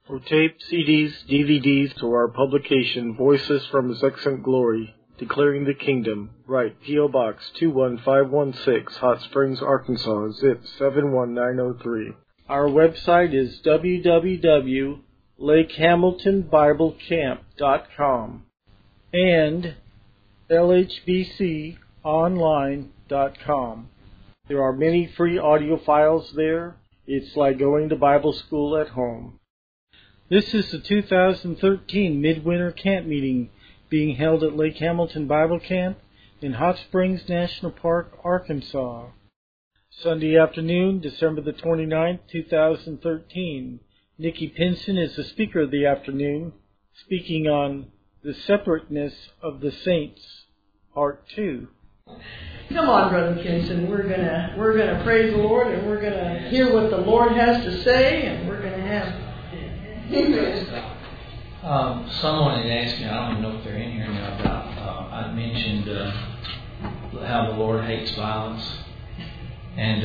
For tape, CDs, DVDs, to our publication, Voices from His Excellent Glory, Declaring the Kingdom, write P.O. Box 21516, Hot Springs, Arkansas, zip 71903. Our website is www.lakehamiltonbiblecamp.com and lhbconline.com. There are many free audio files there. It's like going to Bible school at home. This is the 2013 Midwinter Camp Meeting being held at Lake Hamilton Bible Camp in Hot Springs National Park, Arkansas. Sunday afternoon, December the 29th, 2013. Nikki Pinson is the speaker of the afternoon, speaking on the separateness of the saints, Part 2. Come on, Brother Pinson. We're gonna praise the Lord, and we're gonna hear what the Lord has to say, and we're gonna have. Someone had asked me, I don't even know if they're in here now, about I mentioned how the Lord hates violence, and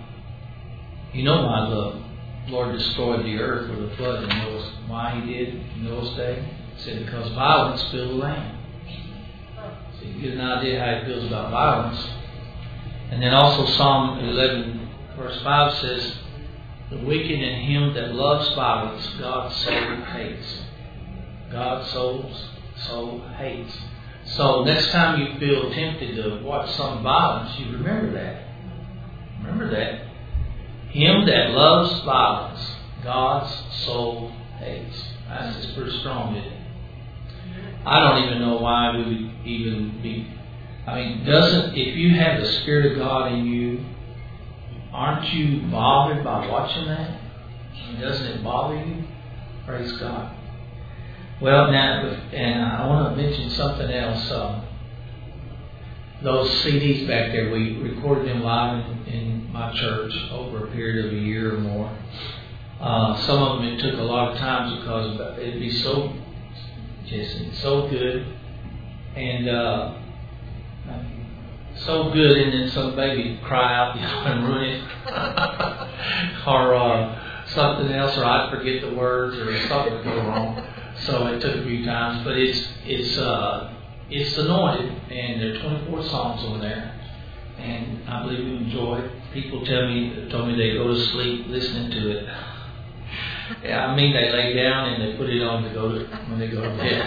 why the Lord destroyed the earth with a flood, and why He did in Noah's day? He said because violence filled the land. So you get an idea how He feels about violence. And then also Psalm 11 verse 5 says, the wicked and him that loves violence, God so hates. God so hates. So next time you feel tempted to watch some violence, you remember that. Remember that. Him that loves violence, God's soul hates. That's just pretty strong, isn't it? I don't even know why we would even be. If you have the Spirit of God in you, aren't you bothered by watching that? Doesn't it bother you? Praise God. Well, now, and I want to mention something else. Those CDs back there, we recorded them live in my church over a period of a year or more. Some of them it took a lot of time because it'd be so good and so good, and then some baby cry out and ruin it, or something else, or I'd forget the words, or something would go wrong. So it took a few times, but it's anointed, and there are 24 songs on there, and I believe you enjoy it. People told me they go to sleep listening to it. Yeah, they lay down and they put it on when they go to bed.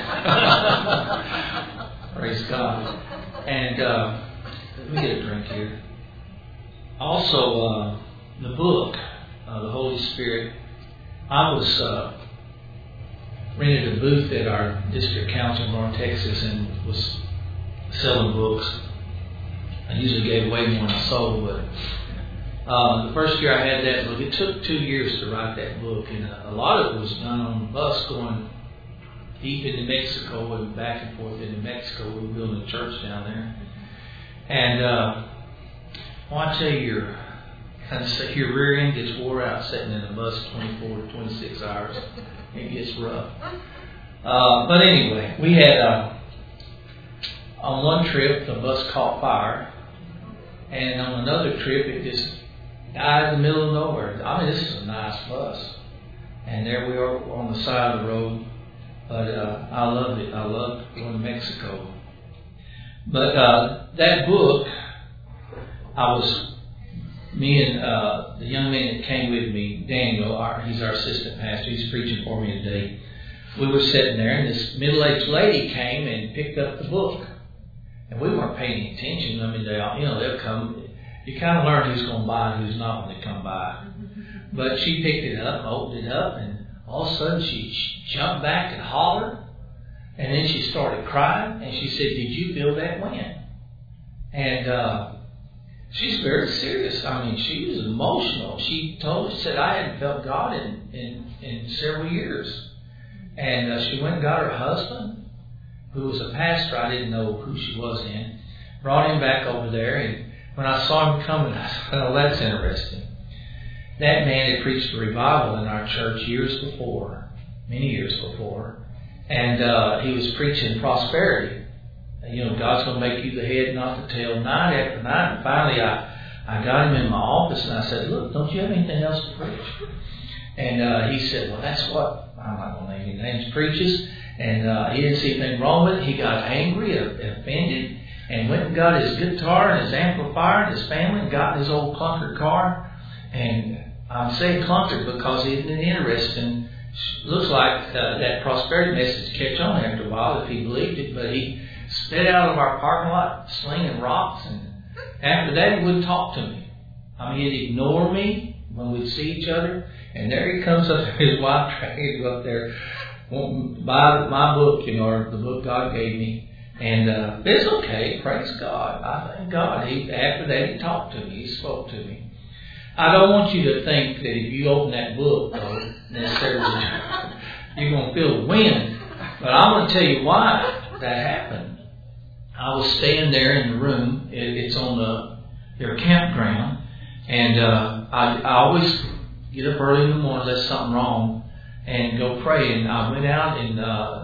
Praise God. And let me get a drink here. Also, the book, The Holy Spirit. I was rented a booth at our district council in North Texas and was selling books. I usually gave away more than I sold, but the first year I had that book, it took 2 years to write that book, and a lot of it was done on the bus going deep into Mexico and back and forth into Mexico. We were building a church down there. And I tell you, your rear end gets wore out sitting in a bus 24 to 26 hours. It gets rough. But anyway, we had, on one trip, the bus caught fire. And on another trip, it just died in the middle of nowhere. This is a nice bus. And there we are on the side of the road. But I loved it. I loved going to Mexico. But that book, me and the young man that came with me, Daniel, he's our assistant pastor, he's preaching for me today. We were sitting there, and this middle-aged lady came and picked up the book. And we weren't paying attention. They'll come. You kind of learn who's going to buy and who's not when they come by. But she picked it up, opened it up, and all of a sudden she jumped back and hollered. And then she started crying, and she said, "Did you feel that wind?" And she's very serious. She was emotional. She said, "I hadn't felt God in several years." And she went and got her husband, who was a pastor. I didn't know who she was in. Brought him back over there, and when I saw him coming, I said, "Oh, that's interesting." That man had preached a revival in our church many years before. And he was preaching prosperity. God's going to make you the head, not the tail, night after night. And finally, I got him in my office and I said, "Look, don't you have anything else to preach?" And he said, well, that's what, I'm not going to name any names, preaches. And he didn't see anything wrong with it. He got angry, offended, and went and got his guitar and his amplifier and his family and got in his old clunker car. And I'm saying clunker because he isn't interested. Looks like that prosperity message catch on after a while if he believed it. But he sped out of our parking lot slinging rocks. And after that, he wouldn't talk to me. I mean, he'd ignore me when we'd see each other. And there he comes up there, his wife dragged him up there, wanting to buy my book, or the book God gave me. And it's okay, praise God. I thank God. After that, he talked to me. He spoke to me. I don't want you to think that if you open that book, though, necessarily you're going to feel the wind. But I'm going to tell you why that happened. I was staying there in the room. It's on their campground. And I always get up early in the morning, unless something wrong, and go pray. And I went out and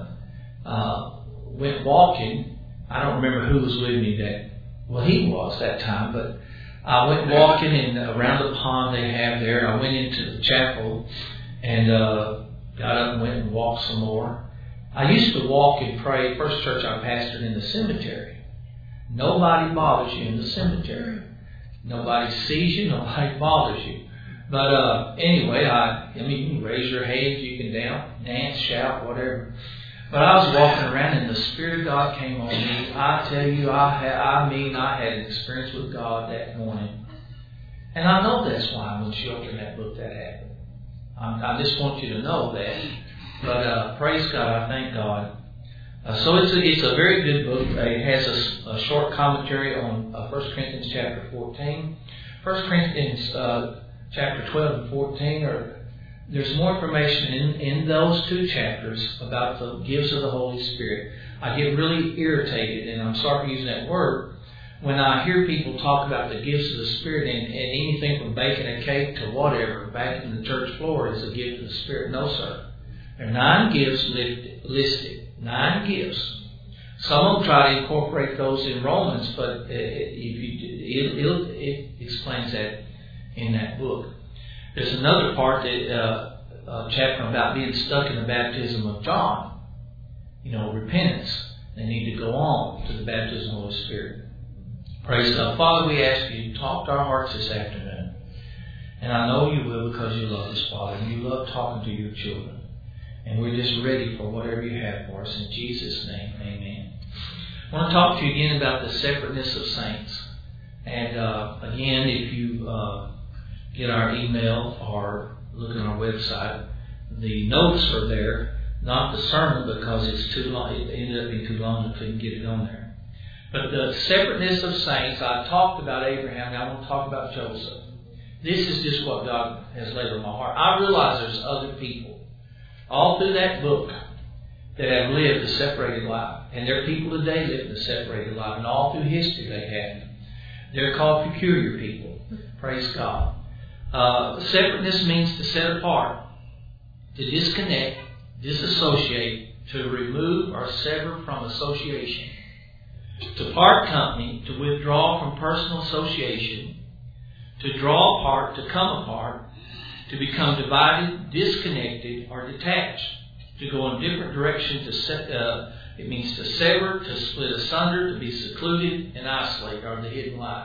went walking. I don't remember who was with me he was that time, but I went walking around the pond they have there. I went into the chapel and got up and went and walked some more. I used to walk and pray. First church I pastored in the cemetery. Nobody bothers you in the cemetery. Nobody sees you. Nobody bothers you. But anyway, I mean, you can raise your hands, you can dance, shout, whatever. But I was walking around and the Spirit of God came on me. I tell you, I had an experience with God that morning. And I know that's why when she opened that book that happened. I just want you to know that. But praise God, I thank God. So it's a very good book. It has a short commentary on 1 Corinthians chapter 14. 1 Corinthians chapter 12 and 14 there's more information in those two chapters about the gifts of the Holy Spirit. I get really irritated, and I'm sorry for using that word, when I hear people talk about the gifts of the Spirit and anything from baking a cake to whatever back in the church floor is a gift of the Spirit. No, sir. There are 9 gifts listed. 9 gifts. Some of them try to incorporate those in Romans, but it explains that in that book. There's another part chapter about being stuck in the baptism of John. Repentance. They need to go on to the baptism of the Holy Spirit. Praise God. Father, we ask you to talk to our hearts this afternoon. And I know you will because you love us, Father, and you love talking to your children. And we're just ready for whatever you have for us. In Jesus' name, amen. I want to talk to you again about the separateness of saints. And again, if you get our email or look on our website, the notes are there, not the sermon because it's too long. It ended up being too long and couldn't get it on there. But the separateness of saints, I talked about Abraham, now I want to talk about Joseph. This is just what God has laid on my heart. I realize there's other people all through that book that have lived a separated life. And there are people today living a separated life. And all through history they have. They're called peculiar people. Praise God. Separateness means to set apart, to disconnect, disassociate, to remove or sever from association, to part company, to withdraw from personal association, to draw apart, to come apart, to become divided, disconnected, or detached, to go in different directions. It means to sever, to split asunder, to be secluded and isolate, or the hidden life.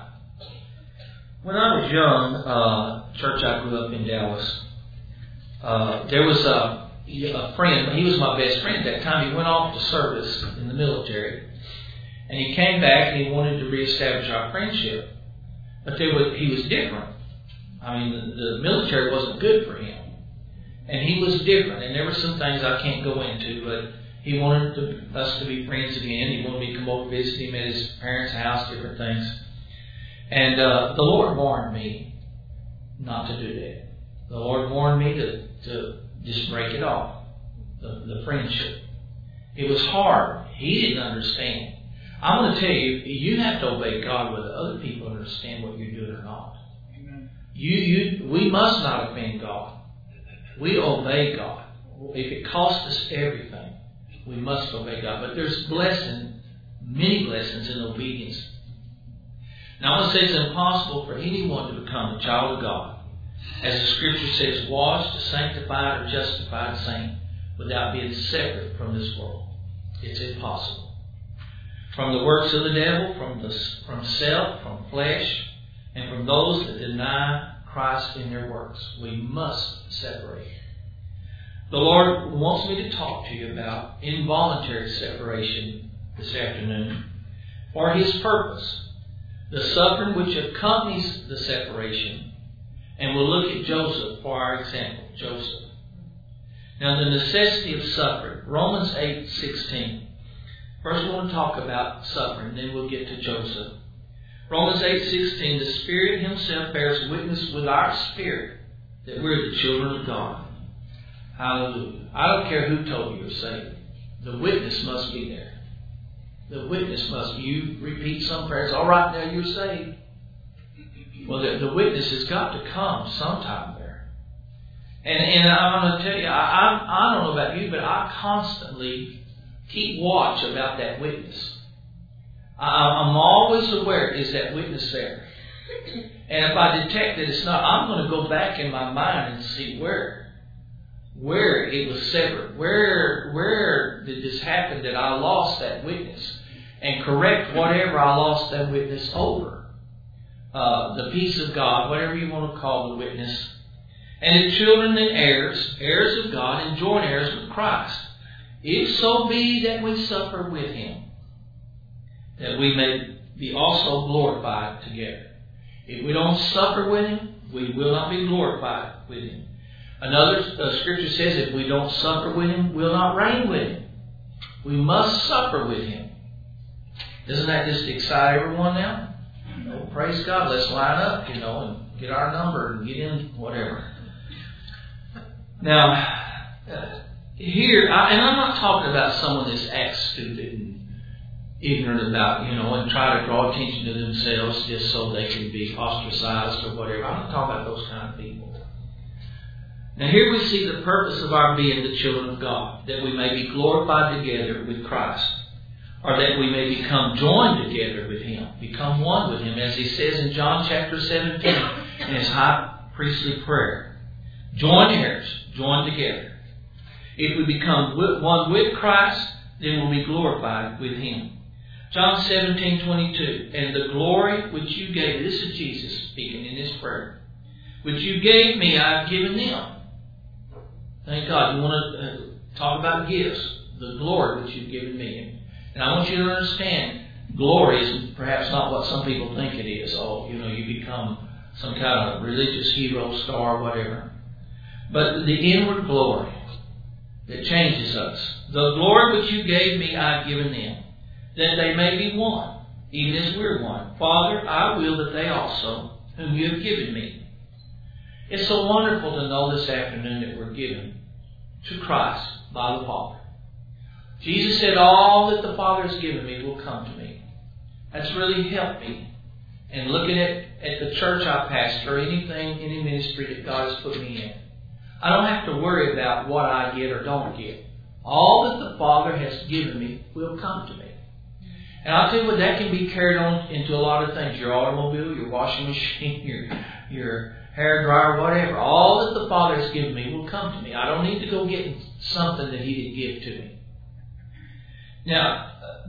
When I was young, church I grew up in Dallas, there was a friend. He was my best friend at that time. He went off to service in the military, and he came back and he wanted to reestablish our friendship. But he was different. I mean, the military wasn't good for him. And he was different. And there were some things I can't go into, but he wanted us to be friends again. He wanted me to come over and visit him at his parents' house, different things. And the Lord warned me not to do that. The Lord warned me to just break it off, the friendship. It was hard. He didn't understand. I'm going to tell you, you have to obey God whether other people understand what you're doing or not. Amen. We must not offend God. We obey God. If it costs us everything, we must obey God. But there's many blessings in obedience. Now I want to say it's impossible for anyone to become a child of God As the Scripture says, washed, sanctified, or justified saint without being separate from this world. It's impossible. From the works of the devil, from self, from flesh, and from those that deny Christ in their works. We must separate. The Lord wants me to talk to you about involuntary separation this afternoon for His purpose, the suffering which accompanies the separation, and we'll look at Joseph for our example. Joseph. Now, the necessity of suffering. Romans 8:16. First, we want to talk about suffering, then we'll get to Joseph. Romans 8:16. The Spirit Himself bears witness with our spirit that we're the children of God. Hallelujah. I don't care who told you you're saved. The witness must be there. The witness must be. You repeat some prayers. All right, now you're saved. Well, the witness has got to come sometime there. And I'm going to tell you, I don't know about you, but I constantly keep watch about that witness. I'm always aware, is that witness there? And if I detect that it's not, I'm going to go back in my mind and see where it was severed. Where did this happen that I lost that witness? And correct whatever I lost that witness over. The peace of God, whatever you want to call the witness. And the children and heirs, heirs of God, and joint heirs with Christ. If so be that we suffer with Him, that we may be also glorified together. If we don't suffer with Him, we will not be glorified with Him. Another scripture says, if we don't suffer with Him, we'll not reign with Him. We must suffer with Him. Doesn't that just excite everyone now? Oh, praise God, let's line up, and get our number and get in, whatever. Now, here, and I'm not talking about someone that acts stupid and ignorant about, and try to draw attention to themselves just so they can be ostracized or whatever. I'm not talking about those kind of people. Now here we see the purpose of our being the children of God, that we may be glorified together with Christ, or that we may become joined together with Him, become one with Him, as He says in John chapter 17 in His high priestly prayer. Joint heirs, joined together. If we become one with Christ, then we'll be glorified with Him. John 17:22, and the glory which you gave, this is Jesus speaking in His prayer, which you gave me, I've given them. Thank God. You want to talk about gifts, the glory which you've given me. And I want you to understand, glory is perhaps not what some people think it is. Oh, you become some kind of religious hero, star, whatever. But the inward glory that changes us. The glory which you gave me, I've given them, that they may be one, even as we're one. Father, I will that they also, whom you have given me. It's so wonderful to know this afternoon that we're given to Christ by the Father. Jesus said, all that the Father has given me will come to me. That's really helped me. And looking at the church I pastor, or any ministry that God has put me in, I don't have to worry about what I get or don't get. All that the Father has given me will come to me. And I'll tell you what, that can be carried on into a lot of things. Your automobile, your washing machine, your hair dryer, whatever. All that the Father has given me will come to me. I don't need to go get something that He didn't give to me. Now,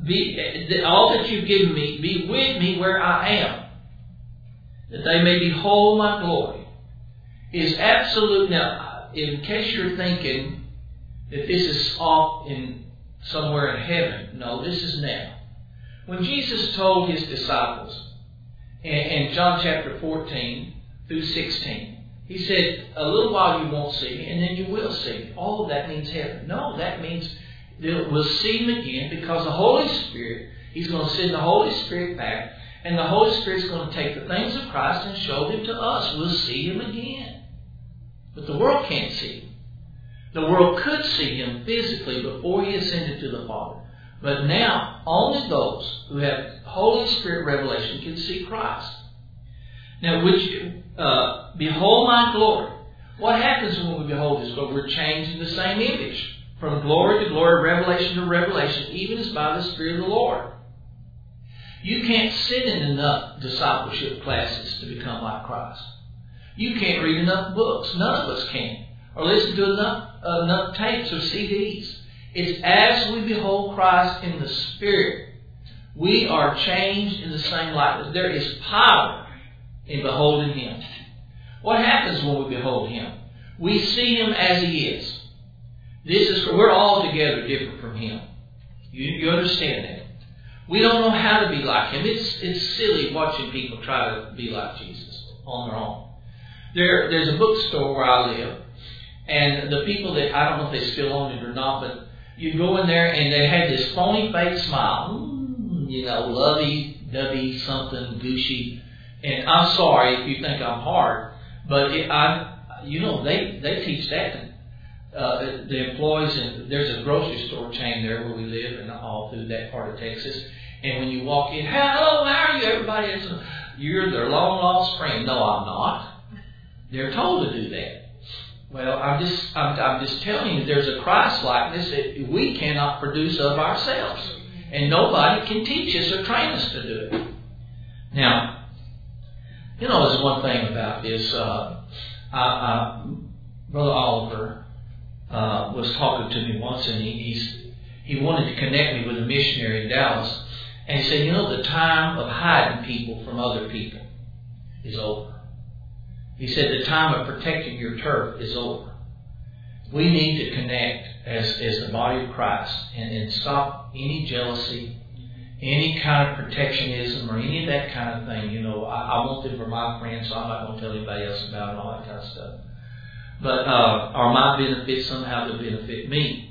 all that you've given me, be with me where I am, that they may behold my glory, is absolute. Now, in case you're thinking that this is off in somewhere in heaven, no, this is now. When Jesus told His disciples in John chapter 14 through 16, He said, a little while you won't see me, and then you will see me. All of that means heaven. No, that means we'll see Him again, because the Holy Spirit, He's going to send the Holy Spirit back, and the Holy Spirit's going to take the things of Christ and show them to us. We'll see Him again. But the world can't see Him. The world could see Him physically before He ascended to the Father. But now, only those who have Holy Spirit revelation can see Christ. Now, behold my glory. What happens when we behold His glory? We're changed in the same image. From glory to glory, revelation to revelation, even as by the Spirit of the Lord. You can't sit in enough discipleship classes to become like Christ. You can't read enough books. None of us can. Or listen to enough tapes or CDs. It's as we behold Christ in the Spirit, we are changed in the same likeness. There is power in beholding Him. What happens when we behold Him? We see Him as He is. We're altogether different from Him. You understand that? We don't know how to be like Him. It's silly watching people try to be like Jesus on their own. There's a bookstore where I live, and the people that, I don't know if they still own it or not, but you go in there and they have this phony fake smile. Lovey-dovey, something, gushy. And I'm sorry if you think I'm hard, but they teach that to the employees. And there's a grocery store chain there where we live, and all through that part of Texas. And when you walk in, hello, how are you? Everybody is, you're their long lost friend. No, I'm not. They're told to do that. Well, I'm just telling you, there's a Christ likeness that we cannot produce of ourselves, and nobody can teach us or train us to do it. Now, there's one thing about this. Brother Oliver was talking to me once, and he wanted to connect me with a missionary in Dallas, and he said, the time of hiding people from other people is over. He said the time of protecting your turf is over. We need to connect as the body of Christ and stop any jealousy, any kind of protectionism, or any of that kind of thing. I want them for my friends, so I'm not going to tell anybody else about it and all that kind of stuff. But or my benefit somehow to benefit me.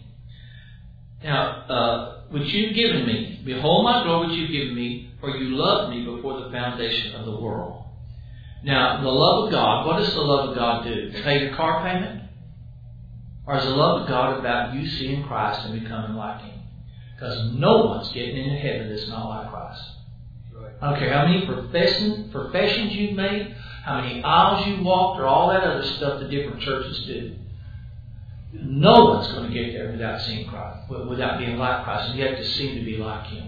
Now, which you've given me, behold my glory which you've given me, for you loved me before the foundation of the world. Now, the love of God, what does the love of God do? Pay your car payment? Or is the love of God about you seeing Christ and becoming like Him? Because no one's getting into heaven that's not like Christ. I don't care how many professions you've made, how many aisles you walked, or all that other stuff that different churches do. No one's going to get there without seeing Christ, without being like Christ. And you have to seem to be like Him.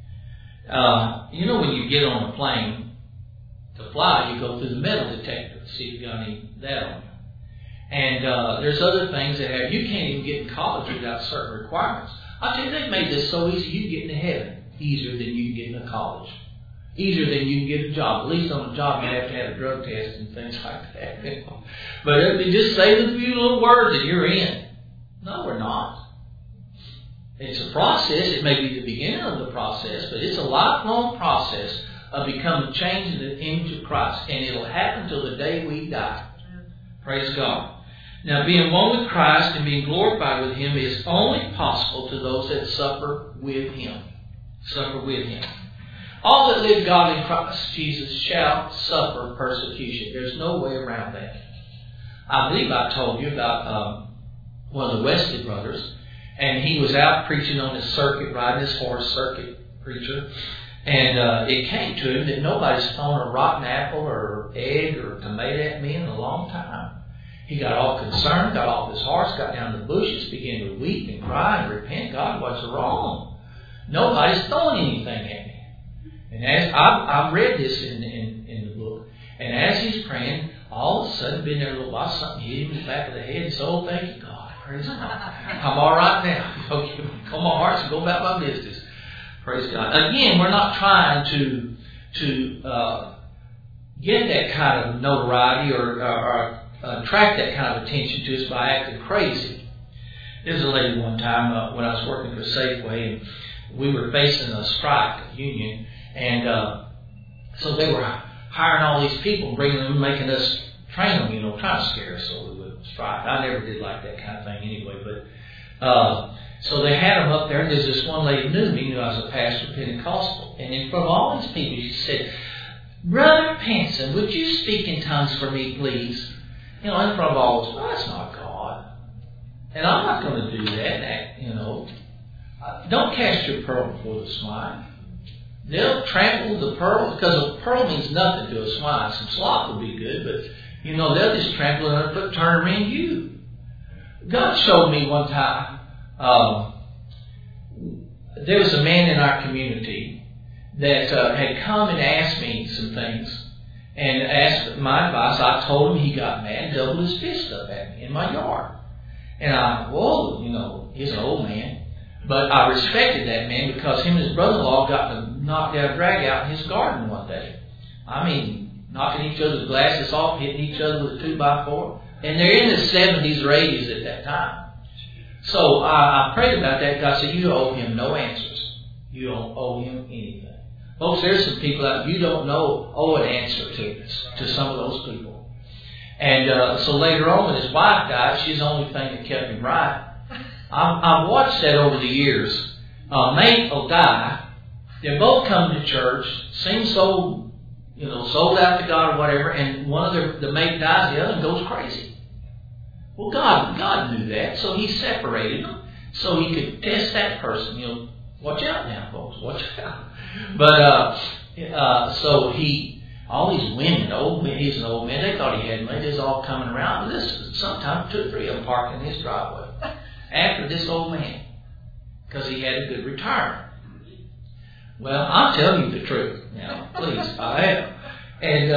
When you get on a plane to fly, you go through the metal detector to see if you got any of that on you. And there's other things that you can't even get in college without certain requirements. I tell you, they've made this so easy you can get into heaven easier than you can get into college. Easier than you can get a job. At least on a job you have to have a drug test and things like that. But if you just say the few little words and you're in. No, we're not. It's a process. It may be the beginning of the process, but it's a lifelong process of becoming changed in the image of Christ. And it'll happen till the day we die. Praise God. Now, being one with Christ and being glorified with Him is only possible to those that suffer with Him. Suffer with Him. All that live God in Christ Jesus shall suffer persecution. There's no way around that. I believe I told you about one of the Wesley brothers, and he was out preaching on his circuit, riding his horse, circuit preacher, and it came to him that nobody's thrown a rotten apple or egg or tomato at me in a long time. He got all concerned, got off his horse, got down the bushes, began to weep and cry and repent. God, what's wrong? Nobody's throwing anything at me. And as I've read this in the book, and as he's praying, all of a sudden, been there a little while, something hit him in the back of the head. And so, thank you, God. Praise God. I'm all right now. Calm my heart and go about my business. Praise God. Again, we're not trying to get that kind of notoriety or attract that kind of attention to us by acting crazy. There's a lady one time when I was working for Safeway, and we were facing a strike, a union, and so they were hiring all these people and bringing them, making us train them, trying to scare us so we would strike. I never did like that kind of thing anyway, but so they had them up there, and there's this one lady who knew I was a pastor Pentecostal, and in front of all these people, she said, "Brother Penson, would you speak in tongues for me, please?" In front of all this, well, that's not God. And I'm not going to do that, Don't cast your pearl before the swine. They'll trample the pearl, because a pearl means nothing to a swine. Some slop would be good, but, they'll just trample it underfoot, turn around you. God showed me one time, there was a man in our community that had come and asked me some things. and asked my advice. I told him he got mad and doubled his fist up at me in my yard. And he's an old man. But I respected that man because him and his brother-in-law got to knock down, drag out in his garden one day. I mean, knocking each other's glasses off, hitting each other with a 2x4. And they're in the 70s or 80s at that time. So I prayed about that. God said, you owe him no answers. You don't owe him anything. Folks, there's some people out you don't owe an answer to some of those people. And so later on when his wife died, she's the only thing that kept him right. I've watched that over the years. A mate will die. They both come to church, seem so, sold out to God or whatever, and one of the mate dies, the other goes crazy. Well, God knew that, so He separated them so He could test that person. Watch out now, folks. Watch out. But so all these women, old men, he's an old man. They thought he had money. They was all coming around. But this sometimes 2 or 3 of them parked in his driveway after this old man because he had a good retirement. Well, I'm telling you the truth now, please. I am. And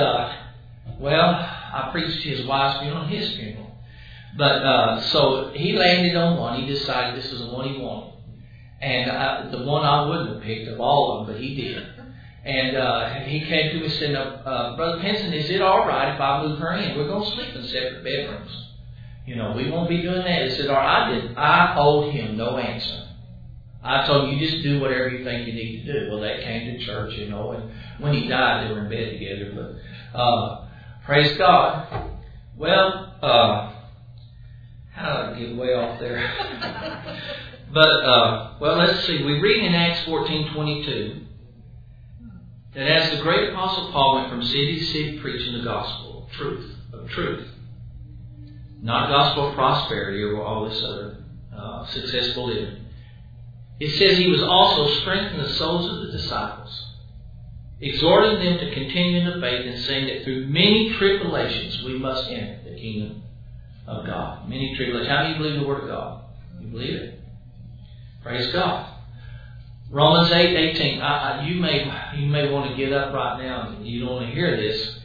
I preached his wife's funeral and his funeral. But so he landed on one. He decided this was the one he wanted. And the one I wouldn't have picked of all of them, but he did. And he came to me and said, Brother Pinson, is it all right if I move her in? We're going to sleep in separate bedrooms. We won't be doing that. He said, all right, I owed him no answer. I told him, you just do whatever you think you need to do. Well, they came to church, and when he died, they were in bed together. But praise God. Well, how did I get way off there? But, let's see. We read in Acts 14:22 that as the great Apostle Paul went from city to city preaching the gospel of truth, not gospel of prosperity or all this other successful living. It says he was also strengthening the souls of the disciples, exhorting them to continue in the faith and saying that through many tribulations we must enter the kingdom of God. Many tribulations. How do you believe the Word of God? You believe it? Praise God. Romans 8:18. You may want to get up right now. You don't want to hear this.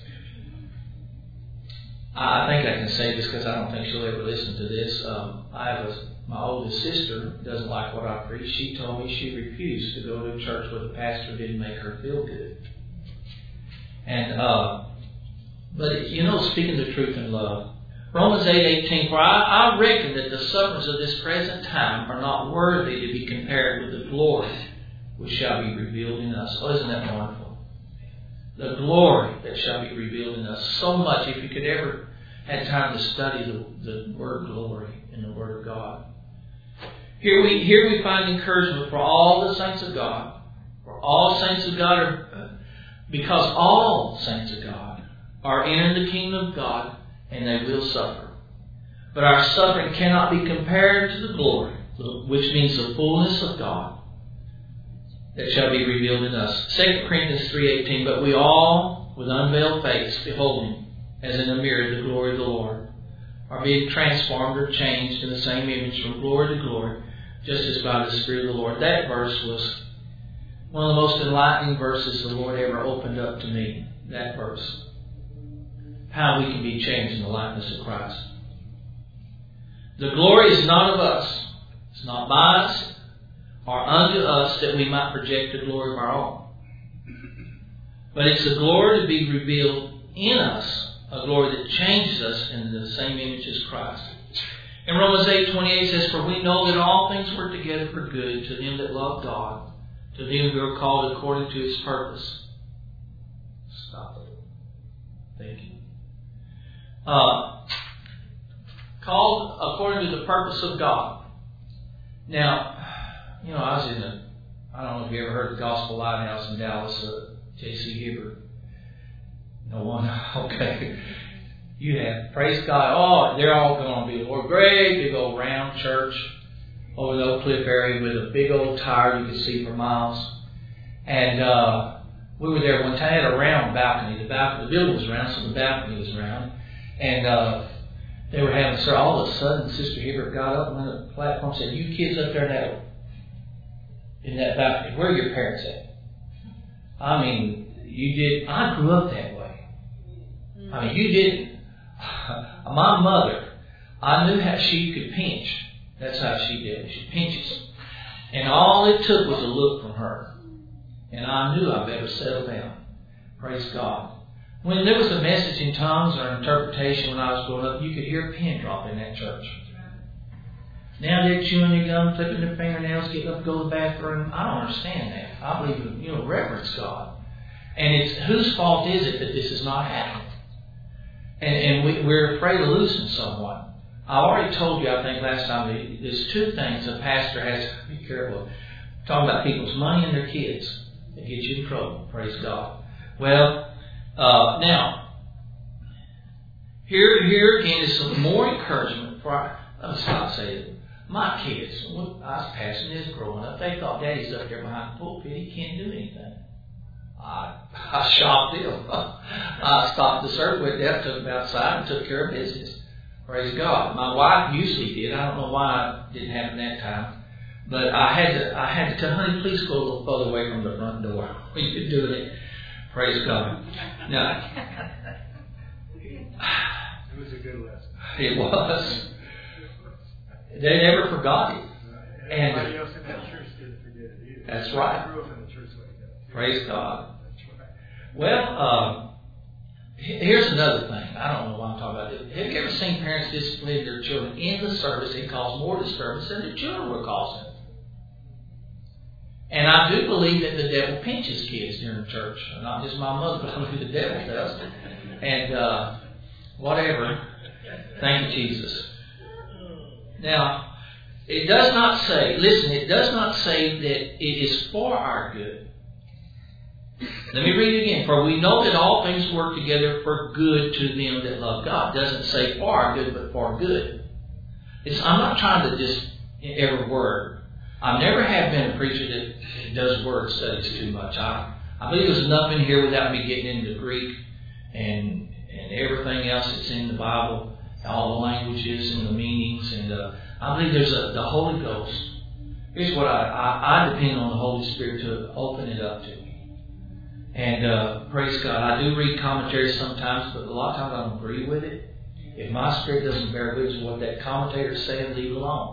I think I can say this because I don't think she'll ever listen to this. My oldest sister doesn't like what I preach. She told me she refused to go to a church where the pastor didn't make her feel good. And but speaking the truth in love. Romans 8:18, for I reckon that the sufferings of this present time are not worthy to be compared with the glory which shall be revealed in us. Oh, isn't that wonderful? The glory that shall be revealed in us. So much, if you could ever had time to study the word glory in the Word of God. Here we find encouragement for all the saints of God. For all saints of God because all saints of God are entering the kingdom of God, and they will suffer. But our suffering cannot be compared to the glory, which means the fullness of God that shall be revealed in us. 2 Corinthians 3:18, but we all, with unveiled face, beholding, as in a mirror, the glory of the Lord, are being transformed or changed in the same image from glory to glory, just as by the Spirit of the Lord. That verse was one of the most enlightening verses the Lord ever opened up to me. That verse. How we can be changed in the likeness of Christ. The glory is not of us. It's not by us or unto us that we might project the glory of our own. But it's the glory to be revealed in us, a glory that changes us into the same image as Christ. In Romans 8:28 says, for we know that all things work together for good to them that love God, to them who are called according to His purpose. Stop it. Thank you. Called according to the purpose of God. Now, I was I don't know if you ever heard the Gospel Lighthouse in Dallas, J.C. Hibbert. No one? Okay. You have. Praise God. Oh, they're all going to be a great big old round church over the Oak Cliff area with a big old tower you could see for miles. And we were there one time. It had a round balcony. The building was round, so the balcony was round. And they were having, all of a sudden, Sister Hibbert got up on the platform and said, you kids up there in that balcony, where are your parents at? I mean, I grew up that way. I mean, you didn't. My mother, I knew how she could pinch. That's how she did. She pinches. And all it took was a look from her. And I knew I better settle down. Praise God. When there was a message in tongues or interpretation when I was growing up, you could hear a pin drop in that church. Now they're chewing their gum, flipping their fingernails, getting up to go to the bathroom. I don't understand that. I believe in, reverence God. And it's whose fault is it that this is not happening? And we're afraid of losing someone. I already told you, I think last time, there's two things a pastor has to be careful of. Talking about people's money and their kids. They get you in trouble. Praise God. Well, now, here again is some more encouragement for let me stop saying it. My kids, when I was passing this growing up, they thought Daddy's up there behind the pulpit. He can't do anything. I shocked them. I stopped the service, went down, took them outside, and took care of business. Praise God. My wife usually did. I don't know why it didn't happen that time. But I had to tell her, honey, please go a little further away from the front door. We could do it. Praise God. Now, it was a good lesson. It was. They never forgot it. And everybody else in that church didn't forget it either. That's right. I grew up in a church like that. Praise God. That's right. Well, here's another thing. I don't know why I'm talking about this. Have you ever seen parents discipline their children in the service? It caused more disturbance than the children were causing. And I do believe that the devil pinches kids during the church. Not just my mother, but I believe the devil does. And whatever. Thank you, Jesus. Now, it does not say, listen, it does not say that it is for our good. Let me read it again. For we know that all things work together for good to them that love God. It doesn't say for our good, but for good. I'm not trying to just every word. I never have been a preacher that does word studies too much. I believe there's enough in here without me getting into Greek and everything else that's in the Bible, all the languages and the meanings. And I believe there's the Holy Ghost. Here's what I depend on the Holy Spirit to open it up to me. And praise God, I do read commentaries sometimes, but a lot of times I don't agree with it. If my spirit doesn't bear witness to what that commentator is saying, leave it alone.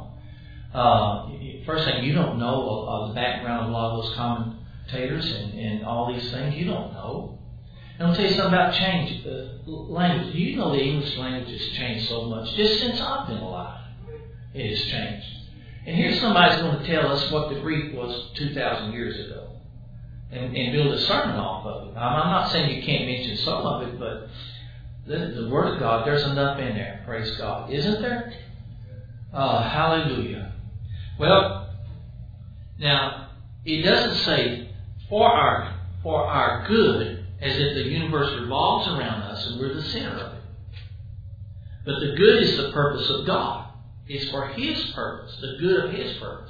First thing, you don't know the background of a lot of those commentators and all these things. You don't know. And I'll tell you something about change. Language. You know the English language has changed so much just since I've been alive. It has changed. And here's somebody's going to tell us what the Greek was 2,000 years ago and build a sermon off of it. I'm not saying you can't mention some of it, but the Word of God, there's enough in there. Praise God. Isn't there? Hallelujah. Well, now, it doesn't say for our good, as if the universe revolves around us and we're the center of it. But the good is the purpose of God. It's for His purpose, the good of His purpose.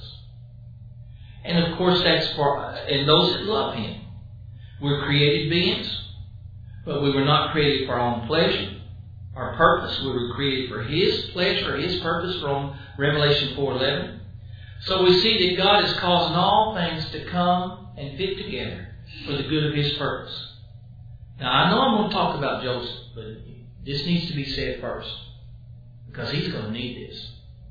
And of course, that's for and those that love Him. We're created beings, but we were not created for our own pleasure, our purpose. We were created for His pleasure, His purpose, from Revelation 4:11. So we see that God is causing all things to come and fit together for the good of His purpose. Now, I know I'm going to talk about Joseph, but this needs to be said first, because he's going to need this.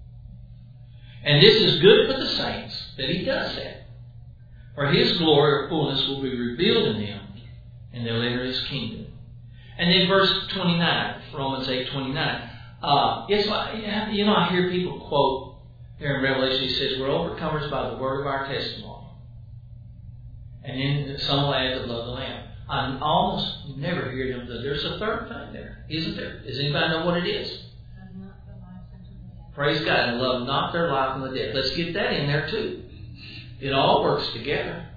And this is good for the saints that He does that. For His glory or fullness will be revealed in them, and they'll enter His kingdom. And then verse 29, Romans 8:29. It's like, I hear people quote there in Revelation, it says, we're overcomers by the word of our testimony. And then some will add the love of the Lamb. I almost never hear them that there's a third thing there. Isn't there? Does anybody know what it is? Praise God. And love not their life from the dead. Let's get that in there too. It all works together.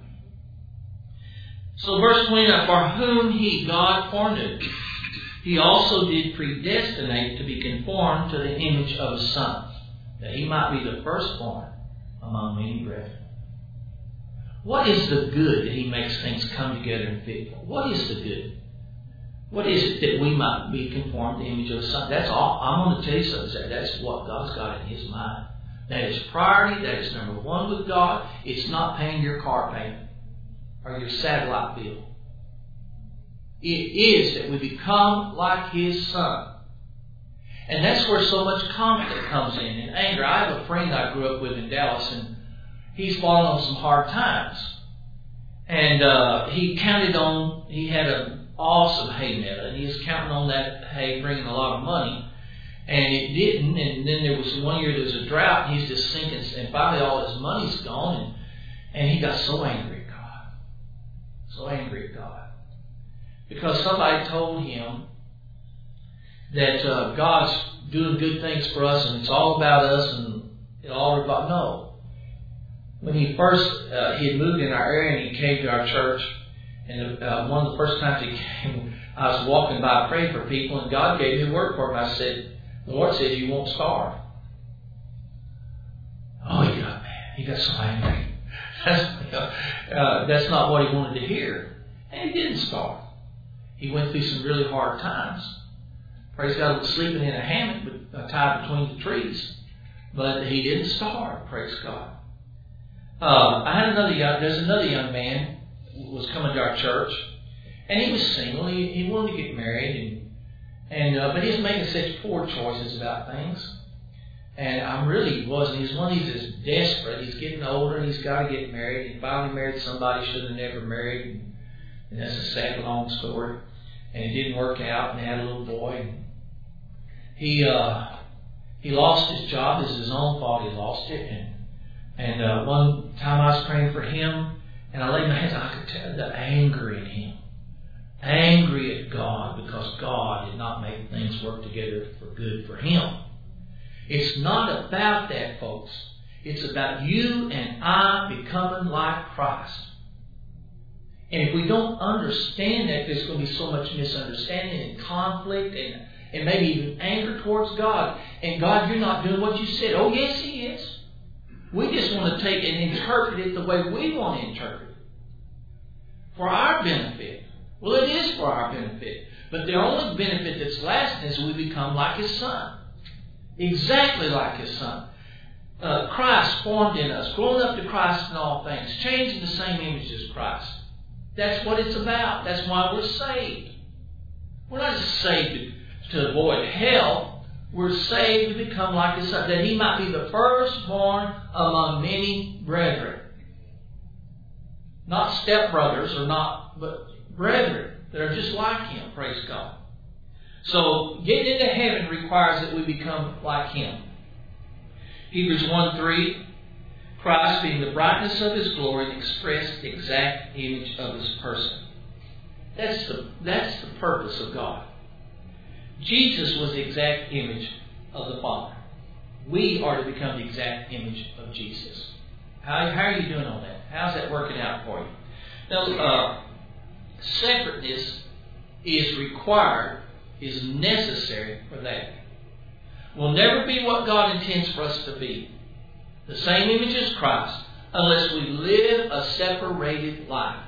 So verse 29, for whom He, God, foreknew, He also did predestinate to be conformed to the image of His Son, that He might be the firstborn among many brethren. What is the good that He makes things come together and fit for? What is the good? What is it that we might be conformed to the image of His Son? That's all. I'm going to tell you something. That's what God's got in His mind. That is priority. That is number one with God. It's not paying your car payment or your satellite bill. It is that we become like His Son. And that's where so much conflict comes in and anger. I have a friend I grew up with in Dallas, and he's fallen on some hard times. And he had an awesome hay mill, and he was counting on that hay bringing a lot of money. And it didn't, and then there was one year there was a drought, and he's just sinking, and finally all his money's gone, and he got so angry at God. So angry at God. Because somebody told him that God's doing good things for us, and it's all about us, and it all about... No. When he had moved in our area, and he came to our church, and one of the first times he came, I was walking by praying for people, and God gave me a word for him. I said, the Lord said, you won't starve. Oh, he got mad. He got so angry. That's not what he wanted to hear. And he didn't starve. He went through some really hard times. Praise God, sleeping in a hammock tied between the trees. But he didn't starve. Praise God. There's another young man who was coming to our church. And he was single. He wanted to get married. But he was making such poor choices about things. And I really wasn't. He's one of these that's desperate. He's getting older and he's got to get married. He finally married somebody he should have never married. And that's a sad, long story. And it didn't work out, and they had a little boy. He lost his job. This is his own fault. He lost it. And one time I was praying for him, and I laid my hands on him. I could tell the anger in him. Angry at God because God did not make things work together for good for him. It's not about that, folks. It's about you and I becoming like Christ. And if we don't understand that, there's going to be so much misunderstanding and conflict and maybe even anger towards God. And God, you're not doing what you said. Oh, yes, He is. We just want to take and interpret it the way we want to interpret it. For our benefit. Well, it is for our benefit. But the only benefit that's lasting is we become like His Son. Exactly like His Son. Christ formed in us, growing up to Christ in all things, changing the same image as Christ. That's what it's about. That's why we're saved. We're not just saved to avoid hell. We're saved to become like His Son, that He might be the firstborn among many brethren. Not stepbrothers but brethren that are just like Him. Praise God. So getting into heaven requires that we become like Him. Hebrews 1:3, Christ being the brightness of His glory and expressed exact image of His person. That's the purpose of God. Jesus was the exact image of the Father. We are to become the exact image of Jesus. How are you doing on that? How's that working out for you? Now, separateness is required, is necessary for that. We'll never be what God intends for us to be. The same image as Christ, unless we live a separated life.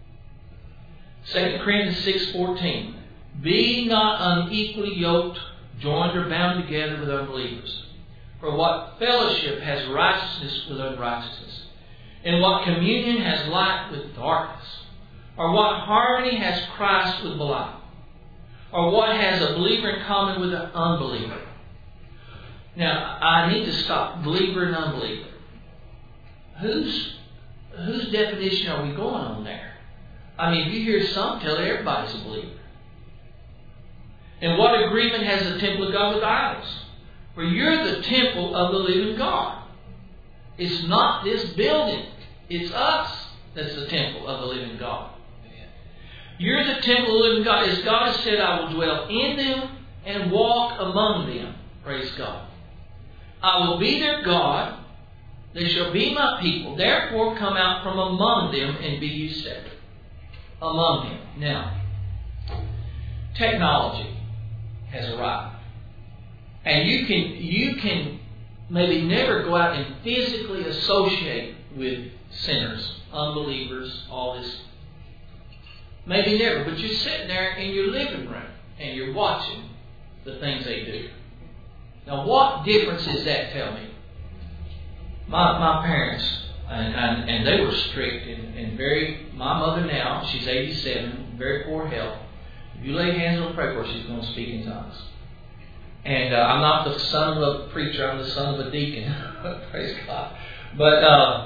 2 Corinthians 6:14. Be not unequally yoked, joined or bound together with unbelievers. For what fellowship has righteousness with unrighteousness? And what communion has light with darkness? Or what harmony has Christ with Belial? Or what has a believer in common with an unbeliever? Now, I need to stop believer and unbeliever. Whose definition are we going on there? I mean, if you hear some tell everybody's a believer. And what agreement has the temple of God with idols? For you're the temple of the living God. It's not this building. It's us that's the temple of the living God. You're the temple of the living God. As God has said, I will dwell in them and walk among them. Praise God. I will be their God. They shall be my people. Therefore come out from among them and be ye separate. Among them. Now, technology has arrived. And you can maybe never go out and physically associate with sinners, unbelievers, all this. Maybe never, but you're sitting there in your living room and you're watching the things they do. Now, what difference does that tell me? My parents, and they were strict and very. My mother now, she's 87, very poor health, You lay hands on her, pray for her, she's going to speak in tongues. And I'm not the son of a preacher, I'm the son of a deacon. Praise God. But,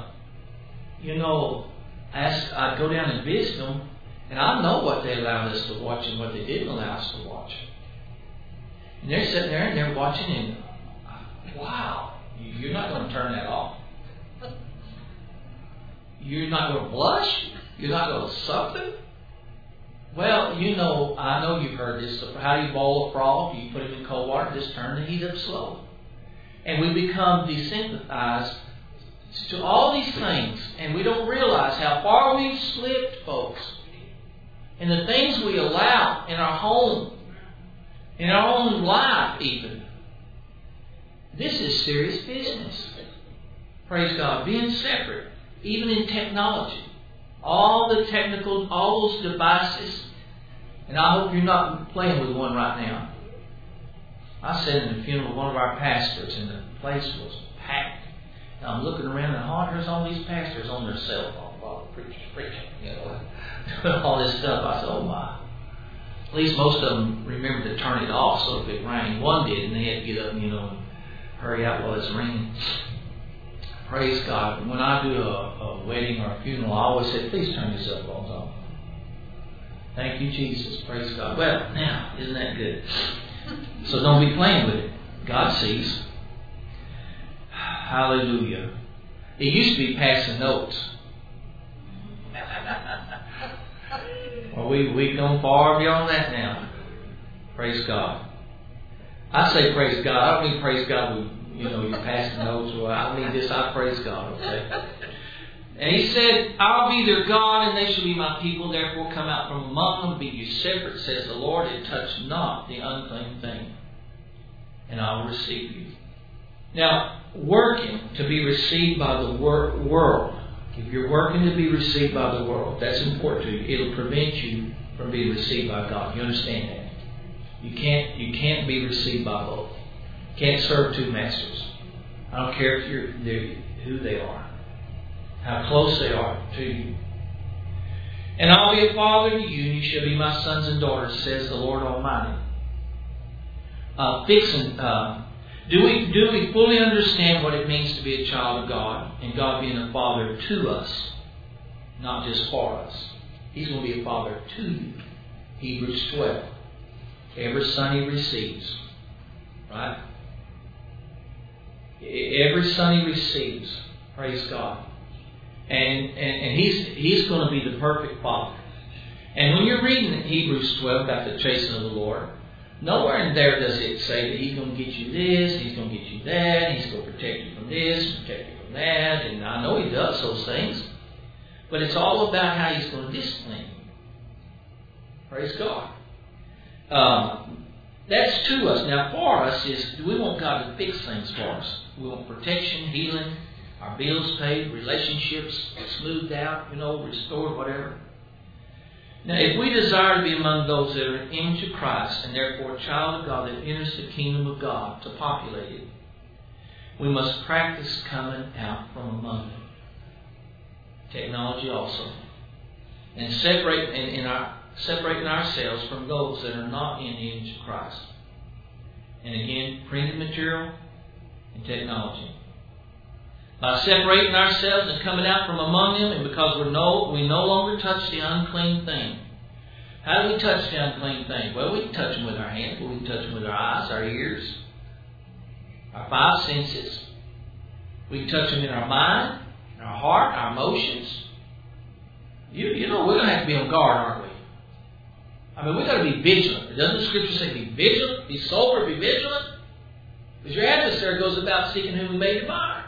I'd go down and visit them, and I know what they allowed us to watch and what they didn't allow us to watch. And they're sitting there and they're watching, and wow, you're not going to turn that off. You're not going to blush? You're not going to something? Well, I know you've heard this. So how do you boil a frog? You put it in cold water, just turn the heat up slow. And we become desensitized to all these things, and we don't realize how far we've slipped, folks. And the things we allow in our home, in our own life even. This is serious business. Praise God. Being separate, even in technology. All those devices. And I hope you're not playing with one right now. I sat in the funeral of one of our pastors, and the place was packed. And I'm looking around, and there's all these pastors on their cell phone while the preacher's preaching, doing all this stuff. I said, oh my. At least most of them remembered to turn it off so if it rang. One did, and they had to get up, and hurry out while it's ringing. Praise God. When I do a wedding or a funeral, I always say, please turn your cell phones off. Thank you, Jesus. Praise God. Well, now, isn't that good? So don't be playing with it. God sees. Hallelujah. It used to be passing notes. Well, we've gone far beyond that now. Praise God. I say praise God. I don't mean praise God with, you're passing notes. Well, I mean this. I praise God. Okay. And He said, I'll be their God, and they shall be my people. Therefore come out from among them, be you separate, says the Lord, and touch not the unclean thing, and I will receive you. Now, working to be received by the world. If you're working to be received by the world, that's important to you. It'll prevent you from being received by God. You understand that? You can't be received by both. You can't serve two masters. I don't care if who they are, how close they are to you. And I'll be a father to you, and you shall be my sons and daughters, says the Lord Almighty. Do we fully understand what it means to be a child of God, and God being a father to us, not just for us? He's going to be a father to you. Hebrews 12. Every son He receives. Right? Every son He receives. Praise God. And He's going to be the perfect father. And when you're reading Hebrews 12 about the chastening of the Lord, nowhere in there does it say that He's going to get you this, He's going to get you that, He's going to protect you from this, protect you from that. And I know He does those things. But it's all about how He's going to discipline you. Praise God. That's to us. Now for us is, we want God to fix things for us. We want protection, healing, our bills paid, relationships smoothed out, restored, whatever. Now, if we desire to be among those that are in the image of Christ, and therefore a child of God that enters the kingdom of God to populate it, we must practice coming out from among them. Technology also. And separating ourselves from those that are not in the image of Christ. And again, printed material and technology. By separating ourselves and coming out from among them, and because we no longer touch the unclean thing. How do we touch the unclean thing? Well, we can touch them with our hands, but we can touch them with our eyes, our ears, our five senses. We can touch them in our mind, our heart, our emotions. We're going to have to be on guard, aren't we? We've got to be vigilant. Doesn't the Scripture say be vigilant, be sober, be vigilant? Because your adversary goes about seeking whom he may devour.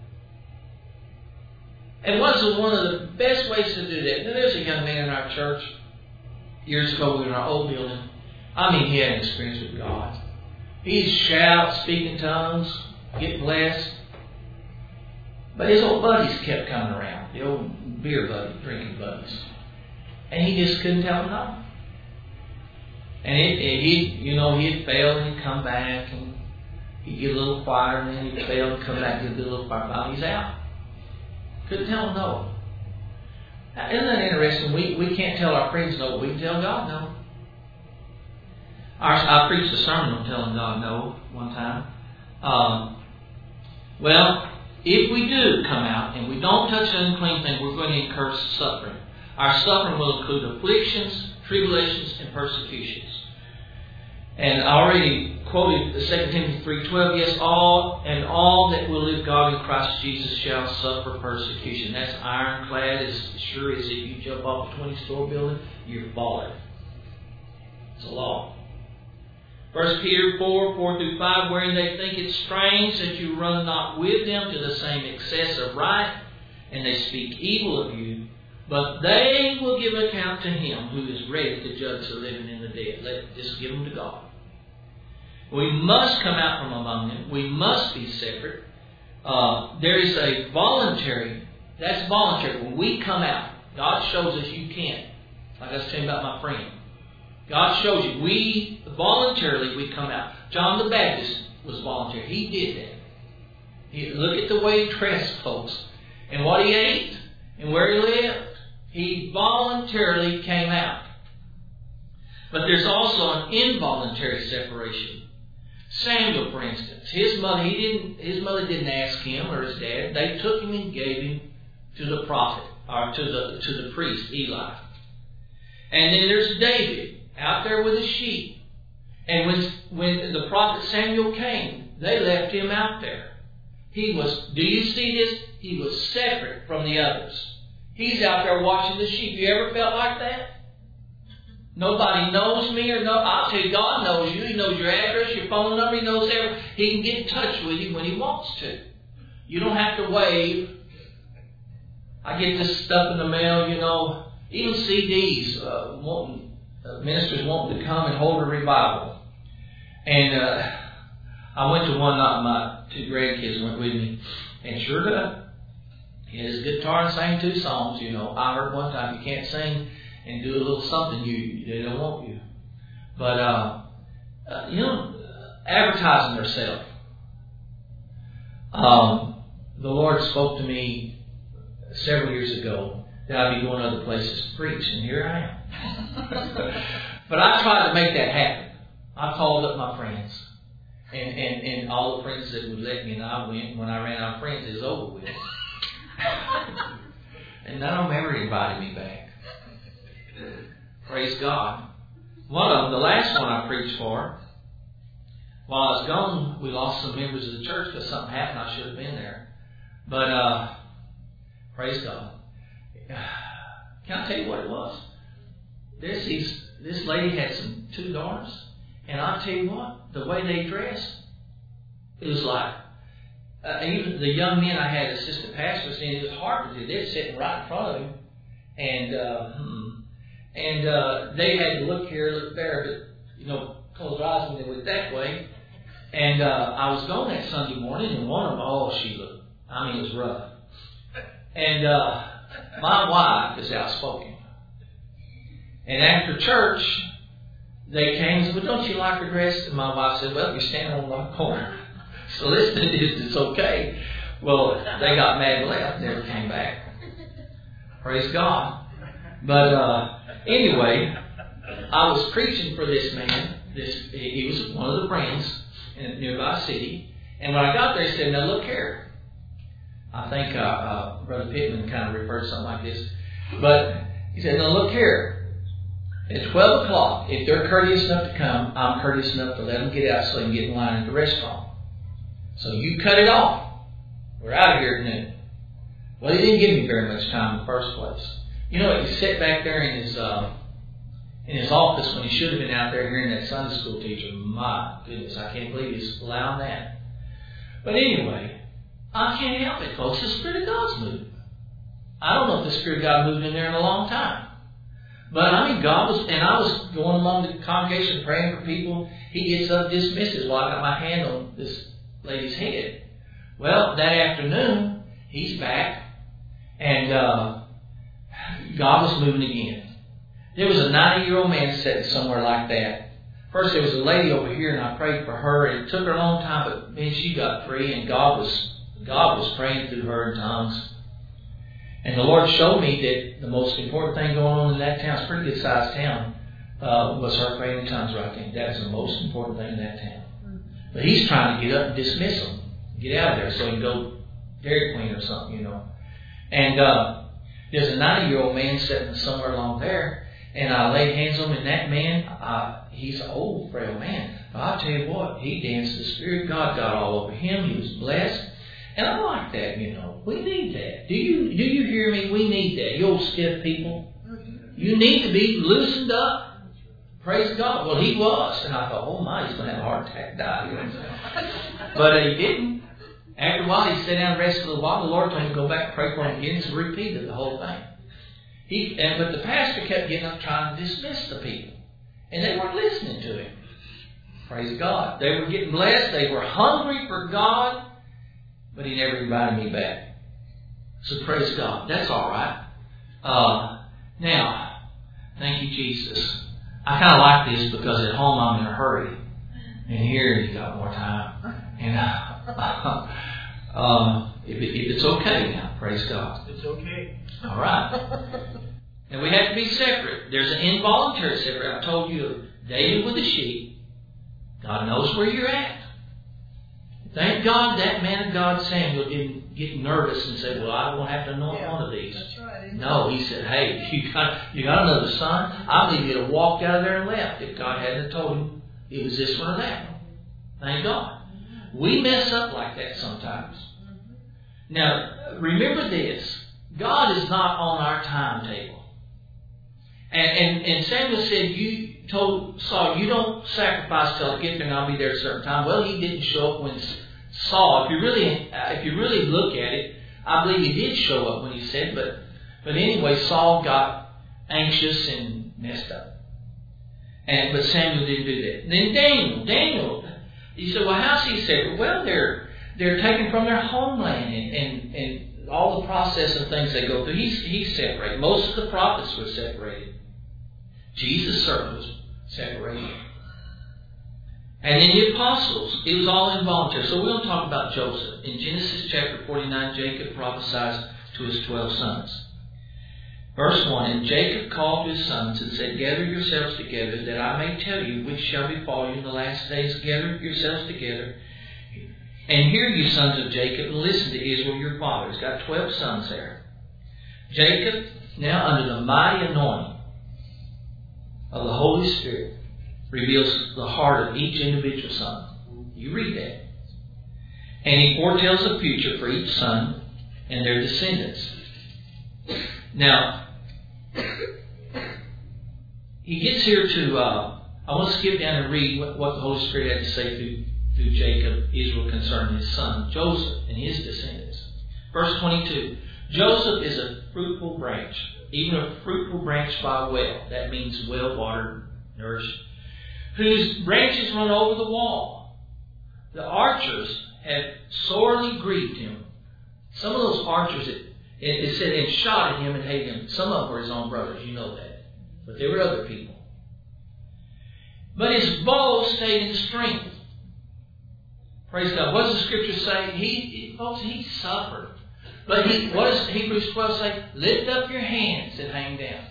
And one of the best ways to do that, now there's a young man in our church, years ago, we were in our old building. He had an experience with God. He'd shout, speak in tongues, get blessed. But his old buddies kept coming around, the old beer buddy, drinking buddies. And he just couldn't tell them no. And he'd fail and he'd come back, and he'd get a little quieter, and then he'd fail and come back and get a little quieter. Now he's out. Couldn't tell them no. Now, isn't that interesting? We can't tell our friends no, but we can tell God no. I preached a sermon on telling God no one time. Well, if we do come out and we don't touch an unclean thing, we're going to incur suffering. Our suffering will include afflictions, tribulations, and persecutions. And I already quoted 2 Timothy 3:12. Yes, all that will live God in Christ Jesus shall suffer persecution. That's ironclad, as sure as if you jump off a 20-story building, you're falling. It's a law. 1 Peter 4:4-5, wherein they think it strange that you run not with them to the same excess of right, and they speak evil of you, but they will give account to Him who is ready to judge the living and the dead. Just give them to God. We must come out from among them. We must be separate. There is a voluntary. That's voluntary. When we come out, God shows us you can't. Like I was telling you about my friend. God shows you. We come out. John the Baptist was voluntary. He did that. Look at the way he dressed, folks, and what he ate, and where he lived. He voluntarily came out. But there's also an involuntary separation. Samuel, for instance, his mother didn't ask him or his dad. They took him and gave him to the prophet, or to the priest, Eli. And then there's David out there with the sheep. And when the prophet Samuel came, they left him out there. Do you see this? He was separate from the others. He's out there watching the sheep. You ever felt like that? Nobody knows me or no. I'll tell you, God knows you. He knows your address, your phone number. He knows everything. He can get in touch with you when He wants to. You don't have to wave. I get this stuff in the mail, even CDs, ministers wanting to come and hold a revival. And I went to one night. My two grandkids went with me, and sure enough, he had his guitar and sang 2 songs. I heard one time, you can't sing and do a little something, they don't want you. But advertising themselves. The Lord spoke to me several years ago that I'd be going other places to preach, and here I am. But I tried to make that happen. I called up my friends, and all the friends that would let me, and I went. When I ran out of friends, it was over with. And none of them ever invited me back. Praise God. One of them, the last one I preached for, while I was gone, we lost some members of the church because something happened. I should have been there. But praise God. Can I tell you what it was? This lady had 2 daughters, and I'll tell you what, the way they dressed, it was like, even the young men I had assistant pastors, and it was hard to do. They're sitting right in front of him, and they had to look here, look there, but close their eyes when they went that way. And I was gone that Sunday morning, and one of them, it was rough. And my wife is outspoken. And after church, they came and said, well, don't you like her dress? And my wife said, well, you're standing on my corner. So listen to this, it's okay. Well, they got mad and left, never came back. Praise God. But anyway, I was preaching for this man. He was one of the friends in a nearby city. And when I got there, he said, now look here. I think Brother Pittman kind of referred to something like this. But he said, now look here. At 12 o'clock, if they're courteous enough to come, I'm courteous enough to let them get out so they can get in line at the restaurant. So you cut it off. We're out of here at noon. Well, he didn't give me very much time in the first place. He sat back there in his office when he should have been out there hearing that Sunday school teacher. My goodness, I can't believe he's allowing that. But anyway, I can't help it, folks. The Spirit of God's moving. I don't know if the Spirit of God moved in there in a long time. But God was, and I was going along the congregation praying for people. He gets up, dismisses. Well, I got my hand on this lady's head. Well, that afternoon, he's back, and God was moving again. There was a 90-year-old man sitting somewhere like that. First, there was a lady over here, and I prayed for her. It took her a long time, but man, she got free, and God was praying through her in tongues. And the Lord showed me that the most important thing going on in that town, it's a pretty good-sized town, was her praying in tongues right then. That was the most important thing in that town. But he's trying to get up and dismiss them. Get out of there so he can go Dairy Queen or something, you know. And there's a 90-year-old man sitting somewhere along there, and I laid hands on him, and that man, he's an old, frail man. But I'll tell you what, he danced. The Spirit of God got all over him. He was blessed. And I like that, you know. We need that. Do you hear me? We need that. You old stiff people. You need to be loosened up. Praise God. Well, he was. And I thought, oh my, he's going to have a heart attack, die. You know? But he didn't. After a while, he sat down and rested a little while. The Lord told him to go back and pray for him again. So repeated the whole thing. But the pastor kept getting up trying to dismiss the people. And they weren't listening to him. Praise God. They were getting blessed. They were hungry for God. But he never invited me back. So praise God. That's all right. Now, thank you, Jesus. I kind of like this because at home I'm in a hurry. And here you got more time. And if it's okay now, praise God. It's okay. All right. And we have to be separate. There's an involuntary separate. I told you, David with the sheep. God knows where you're at. Thank God that man of God, Samuel, didn't get nervous and say, well, I won't have to anoint one of these. That's right. No, he said, hey, you got another son? I believe you'd have walked out of there and left if God hadn't told him it was this one or that one. Thank God. We mess up like that sometimes. Now, remember this. God is not on our timetable. And Samuel said, you told Saul, you don't sacrifice till I get there and I'll be there at a certain time. Well, he didn't show up when Saul, if you really look at it, I believe he did show up when he said, but anyway, Saul got anxious and messed up. But Samuel didn't do that. And then Daniel, he said, well, how's he separate? Well, they're taken from their homeland and all the process and things they go through. He's separated. Most of the prophets were separated. Jesus certainly was separated. And then the apostles, it was all involuntary. So we're going to talk about Joseph. In Genesis chapter 49, Jacob prophesied to his 12 sons. Verse 1, and Jacob called his sons and said, gather yourselves together, that I may tell you which shall befall you in the last days. Gather yourselves together. And hear you, sons of Jacob, and listen to Israel your father. He's got 12 sons there. Jacob, now under the mighty anointing of the Holy Spirit, reveals the heart of each individual son. You read that. And he foretells the future for each son and their descendants. Now, he gets here to, I want to skip down and read what the Holy Spirit had to say through Jacob, Israel, concerning his son, Joseph, and his descendants. Verse 22, Joseph is a fruitful branch, even a fruitful branch by a well. That means well-watered, nourished, whose branches run over the wall. The archers had sorely grieved him. Some of those archers, it said, had shot at him and hated him. Some of them were his own brothers, you know that. But there were other people. But his bow stayed in strength. Praise God. What does the Scripture say? Folks, he suffered. But what does Hebrews 12 say? Lift up your hands and hang down.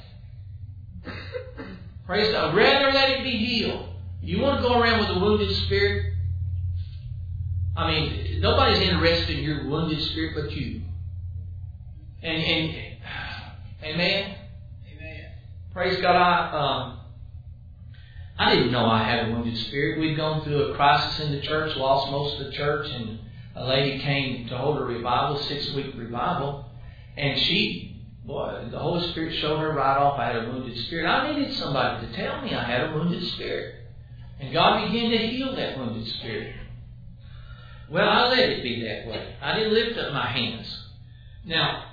Praise God. Rather let it be healed. You want to go around with a wounded spirit? I mean, nobody's interested in your wounded spirit but you. And amen? Amen. Praise God. I didn't know I had a wounded spirit. We'd gone through a crisis in the church, lost most of the church, and a lady came to hold a revival, 6-week revival, and the Holy Spirit showed her right off I had a wounded spirit. I needed somebody to tell me I had a wounded spirit. And God began to heal that wounded spirit. Well, I let it be that way. I didn't lift up my hands. Now,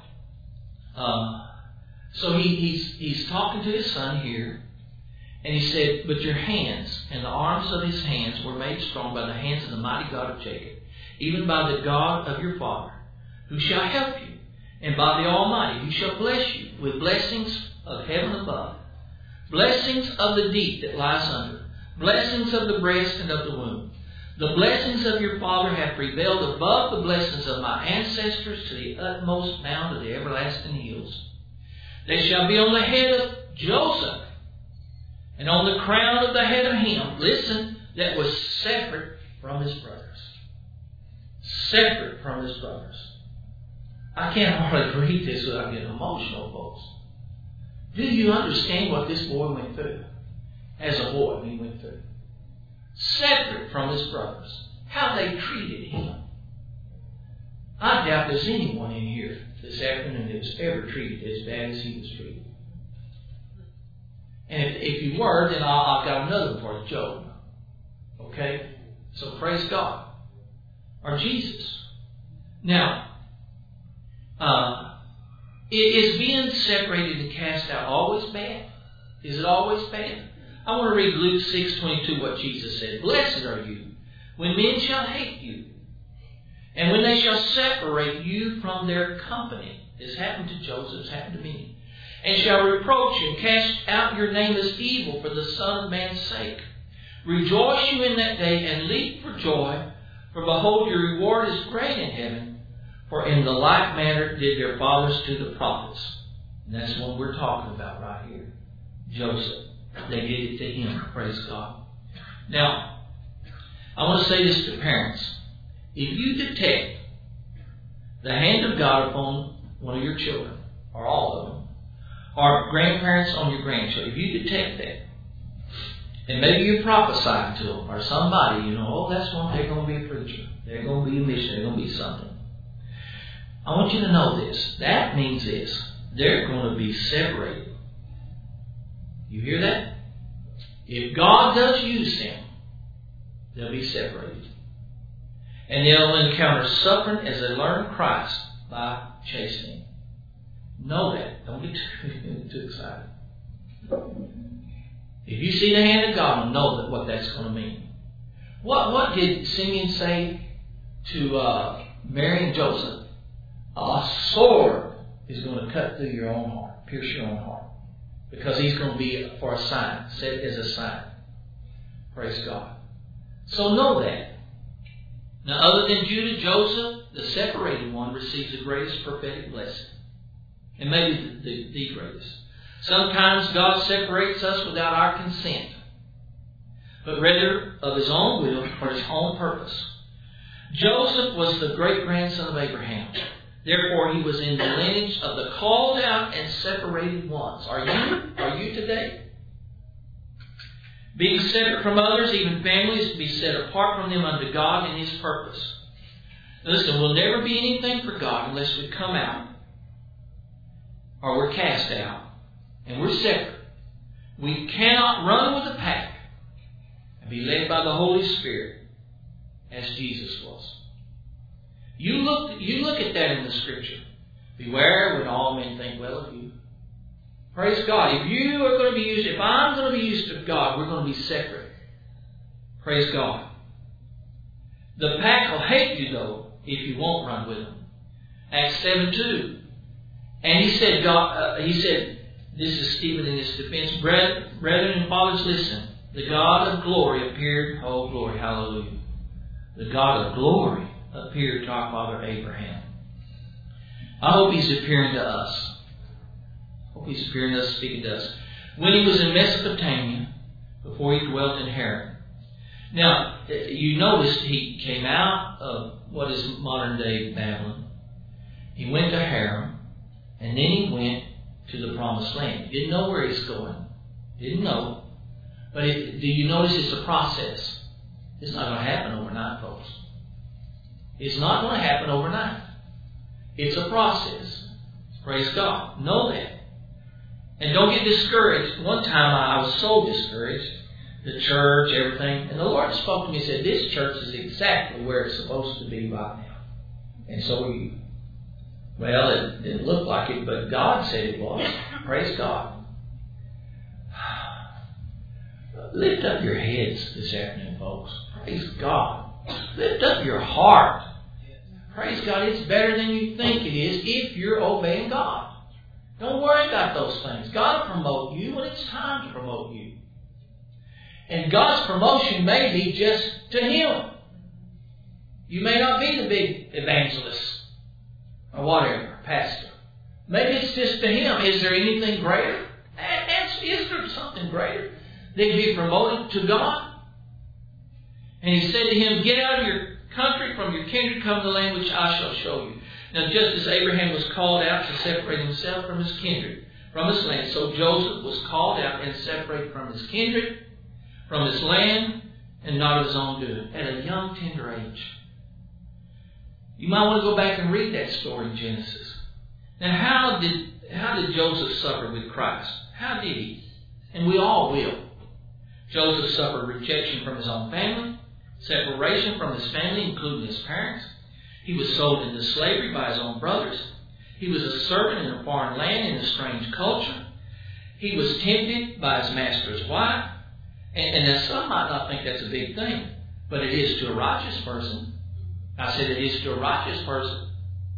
so he's talking to his son here, and he said, but your hands and the arms of his hands were made strong by the hands of the mighty God of Jacob, even by the God of your father, who shall help you, and by the Almighty, who shall bless you with blessings of heaven above, blessings of the deep that lies under, blessings of the breast and of the womb. The blessings of your father have prevailed above the blessings of my ancestors to the utmost mount of the everlasting hills. They shall be on the head of Joseph, and on the crown of the head of him, listen, that was separate from his brothers. Separate from his brothers. I can't hardly read this without getting emotional, folks. Do you understand what this boy went through? As a boy, he went through. Separate from his brothers. How they treated him. I doubt there's anyone in here this afternoon that was ever treated as bad as he was treated. And if you were, then I've got another one for you, Job. Okay? So praise God. Or Jesus. Now, is being separated and cast out always bad? Is it always bad? I want to read Luke 6:22, what Jesus said. Blessed are you when men shall hate you, and when they shall separate you from their company. This happened to Joseph, it's happened to me. And shall reproach you and cast out your name as evil for the Son of Man's sake. Rejoice you in that day and leap for joy, for behold, your reward is great in heaven. For in the like manner did their fathers to the prophets. And that's what we're talking about right here. Joseph. They did it to him. Praise God. Now, I want to say this to parents. If you detect the hand of God upon one of your children, or all of them, or grandparents on your grandchildren, if you detect that, and maybe you prophesy to them, or somebody, that's one, they're going to be a preacher. They're going to be a missionary. They're going to be something. I want you to know this. That means this. They're going to be separated. You hear that? If God does use them, they'll be separated. And they'll encounter suffering as they learn Christ by chastening. Know that. Don't get too excited. If you see the hand of God, know what that's going to mean. What did Simeon say to Mary and Joseph? A sword is going to cut through your own heart, pierce your own heart. Because he's going to be for a sign, set as a sign. Praise God. So know that. Now, other than Judah, Joseph, the separated one, receives the greatest prophetic blessing. And maybe the greatest. Sometimes God separates us without our consent, but rather of his own will for his own purpose. Joseph was the great-grandson of Abraham. Therefore, he was in the lineage of the called out and separated ones. Are you today? Being separate from others, even families, to be set apart from them unto God and his purpose. Listen, we'll never be anything for God unless we come out or we're cast out and we're separate. We cannot run with the pack and be led by the Holy Spirit as Jesus was. You look at that in the Scripture. Beware when all men think well of you. Praise God. If you are going to be used, if I'm going to be used of God, we're going to be separate. Praise God. The pack will hate you, though, if you won't run with them. Acts 7:2. And he said, this is Stephen in his defense, brethren and fathers, listen. The God of glory appeared, oh glory, hallelujah. The God of glory appeared to our father Abraham. I hope he's appearing to us. I hope he's appearing to us, speaking to us. When he was in Mesopotamia, before he dwelt in Haran. Now, you noticed he came out of what is modern day Babylon. He went to Haran, and then he went to the promised land. He didn't know where he's going. Didn't know. But do you notice it's a process? It's not going to happen overnight, folks. It's not going to happen overnight. It's a process. Praise God. Know that. And don't get discouraged. One time I was so discouraged. The church, everything. And the Lord spoke to me and said, this church is exactly where it's supposed to be right now. And so it didn't look like it, but God said it was. Praise God. Lift up your heads this afternoon, folks. Praise God. Lift up your heart. Praise God. It's better than you think it is if you're obeying God. Don't worry about those things. God will promote you when it's time to promote you. And God's promotion may be just to Him. You may not be the big evangelist or whatever, pastor. Maybe it's just to Him. Is there anything greater? Is there something greater they'd be promoted to God. And he said to him, get out of your country, from your kindred, come to the land which I shall show you. Now, just as Abraham was called out to separate himself from his kindred, from his land, so Joseph was called out and separated from his kindred, from his land, and not of his own doing, at a young, tender age. You might want to go back and read that story in Genesis. Now, how did Joseph suffer with Christ? How did he? And we all will. Joseph suffered rejection from his own family, separation from his family, including his parents. He was sold into slavery by his own brothers. He was a servant in a foreign land in a strange culture. He was tempted by his master's wife. And now some might not think that's a big thing, but it is to a righteous person. I said it is to a righteous person.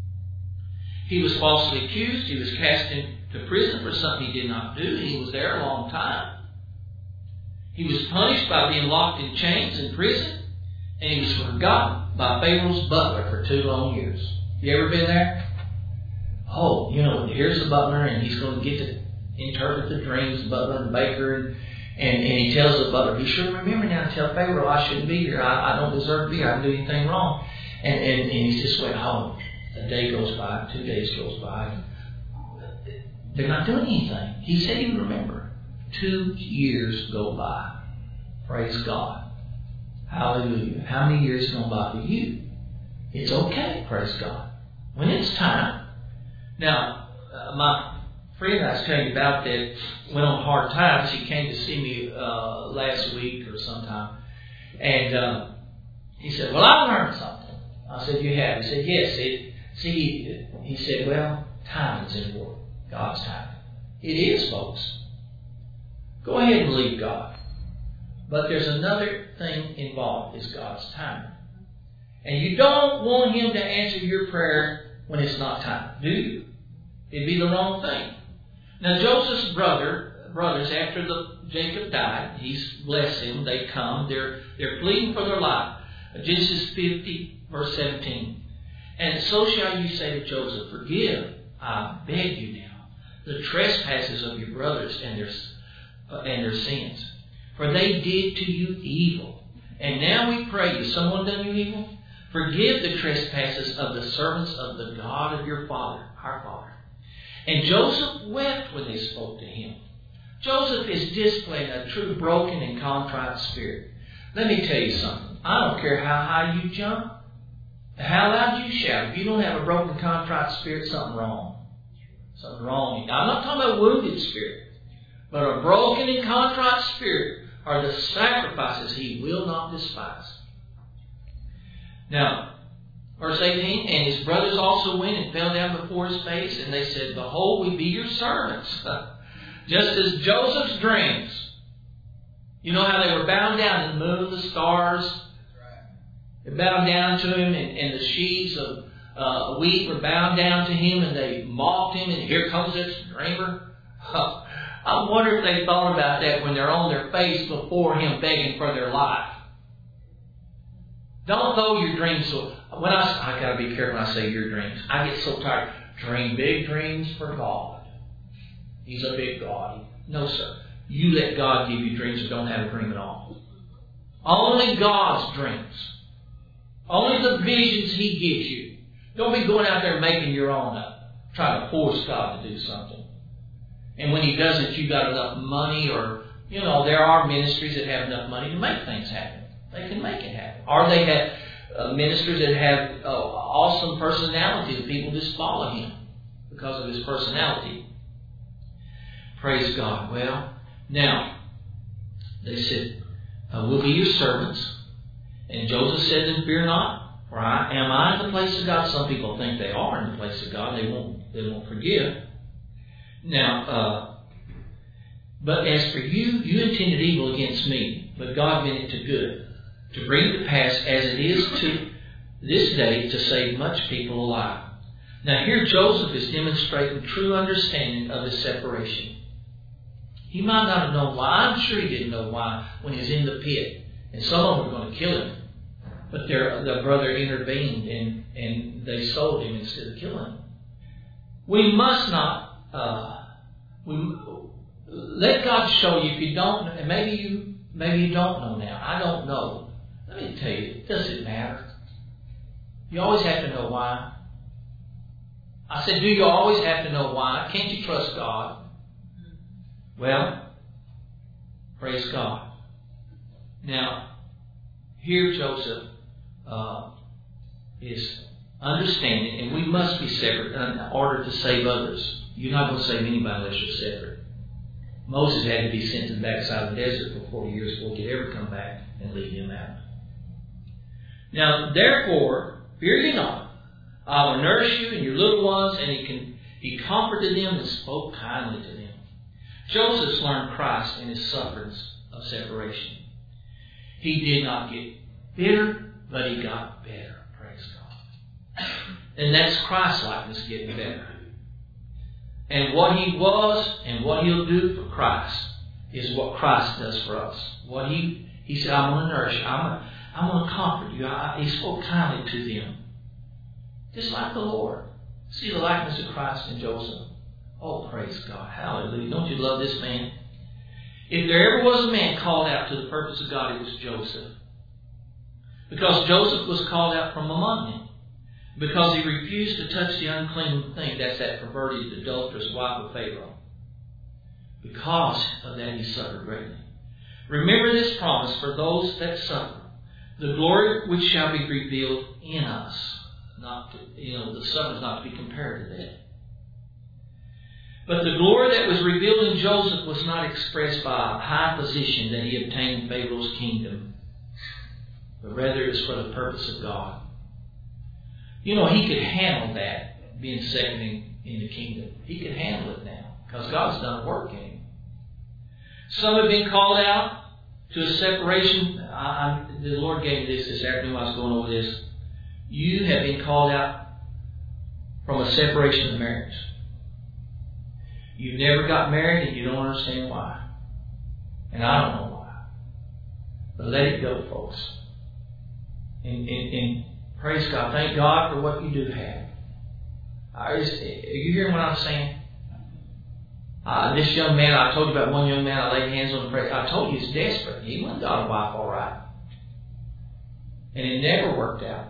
He was falsely accused. He was cast into prison for something he did not do. He was there a long time. He was punished by being locked in chains in prison. And he was forgotten by Pharaoh's butler for 2 long years. You ever been there? Oh, here's the butler, and he's going to get to interpret the dreams, the butler and baker, and he tells the butler, be sure to remember now to tell Pharaoh I shouldn't be here. I don't deserve to be here. I didn't do anything wrong. And he's just went home. A day goes by, 2 days goes by. They're not doing anything. He said he would remember. 2 years go by. Praise God. Hallelujah. How many years have gone by for you? It's okay, praise God. When it's time. Now, my friend I was telling you about that went on hard times. He came to see me last week or sometime. And he said, well, I learned something. I said, you have? He said, yes. He said, well, time is important. God's time. It is, folks. Go ahead and believe God. But there's another thing involved, is God's time. And you don't want Him to answer your prayer when it's not time, do you? It'd be the wrong thing. Now, Joseph's brothers, after Jacob died, he's blessed them, they come, they're pleading for their life. Genesis 50, verse 17. And so shall you say to Joseph, forgive, I beg you now, the trespasses of your brothers and their sins. For they did to you evil. And now we pray you, someone done you evil? Forgive the trespasses of the servants of the God of your father, our Father. And Joseph wept when they spoke to him. Joseph is displaying a true broken and contrite spirit. Let me tell you something. I don't care how high you jump, how loud you shout. If you don't have a broken, contrite spirit, something wrong. Something wrong. I'm not talking about a wounded spirit. But a broken and contrite spirit are the sacrifices He will not despise. Now, verse 18, and his brothers also went and fell down before his face, and they said, behold, we be your servants. Just as Joseph's dreams. You know how they were bound down to the moon, the stars? They bowed down to him, and the sheaves of wheat were bound down to him, and they mocked him, and here comes this dreamer. I wonder if they thought about that when they're on their face before Him begging for their life. Don't throw your dreams. When I got to be careful when I say your dreams. I get so tired. Dream big dreams for God. He's a big God. No, sir. You let God give you dreams or don't have a dream at all. Only God's dreams. Only the visions He gives you. Don't be going out there making your own up. Trying to force God to do something. And when He doesn't, you got enough money, or, there are ministries that have enough money to make things happen. They can make it happen. Or they have ministers that have awesome personality that people just follow him because of his personality. Praise God. Well, now, they said, we'll be your servants. And Joseph said to them, fear not, for am I in the place of God? Some people think they are in the place of God. They won't forgive. Now, but as for you, you intended evil against me, but God meant it to good, to bring to pass as it is to this day to save much people alive. Now here Joseph is demonstrating true understanding of his separation. He might not have known why. I'm sure he didn't know why when he was in the pit. And some of them were going to kill him. But their brother intervened and they sold him instead of killing him. We must not... let God show you if you don't, and maybe you don't know now. I don't know. Let me tell you, it doesn't matter. You always have to know why. I said, do you always have to know why? Can't you trust God? Well, praise God. Now, here Joseph is understanding, and we must be separate in order to save others. You're not going to save anybody unless you're separate. Moses had to be sent to the backside of the desert for 40 years before he could ever come back and lead him out. Now, therefore, fear ye not. I will nourish you and your little ones, and he comforted them and spoke kindly to them. Joseph learned Christ in his sufferings of separation. He did not get bitter, but he got better. Praise God. And that's Christ-likeness getting better. And what he was and what he'll do for Christ is what Christ does for us. What he said, I'm going to nourish you. I'm going to comfort you. He spoke kindly to them. Just like the Lord. See the likeness of Christ in Joseph. Oh, praise God. Hallelujah. Don't you love this man? If there ever was a man called out to the purpose of God, it was Joseph. Because Joseph was called out from among them. Because he refused to touch the unclean thing. That's that perverted, adulterous wife of Pharaoh. Because of that, he suffered greatly. Remember this promise for those that suffer. The glory which shall be revealed in us. Not to, the suffering is not to be compared to that. But the glory that was revealed in Joseph was not expressed by a high position that he obtained in Pharaoh's kingdom. But rather it was for the purpose of God. He could handle that, being second in the kingdom. He could handle it now, because God's done a work in him. Some have been called out to a separation. The Lord gave me this afternoon when I was going over this. You have been called out from a separation of marriage. You never got married and you don't understand why. And I don't know why. But let it go, folks. And praise God. Thank God for what you do have. Are you hearing what I'm saying? This young man, I told you about one young man I laid hands on and prayed. I told you he's desperate. He went and got a wife all right. And it never worked out.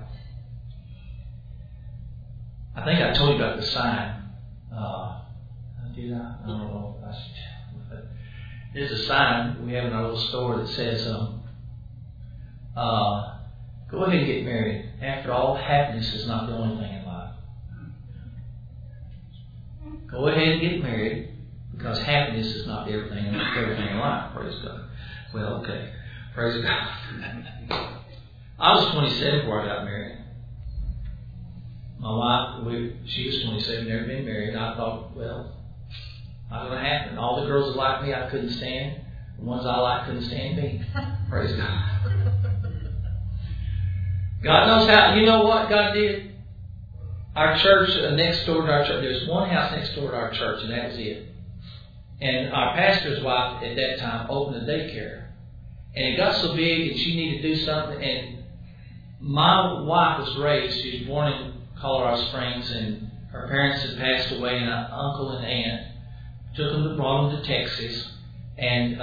I think I told you about the sign. Did I? I don't know. But there's a sign we have in our little store that says, go ahead and get married. After all, happiness is not the only thing in life. Go ahead and get married, because happiness is not everything in life. Praise God. Well, okay. Praise God. I was 27 before I got married. My wife, she was 27, never been married. I thought, well, not going to happen. All the girls that liked me, I couldn't stand. The ones I liked couldn't stand me. Praise God. God knows how. You know what God did? Our church, next door to our church, there's one house next door to our church, and that was it. And our pastor's wife at that time opened a daycare. And it got so big, and she needed to do something. And my wife was raised, she was born in Colorado Springs, and her parents had passed away, and an uncle and aunt took them, brought them to Texas, and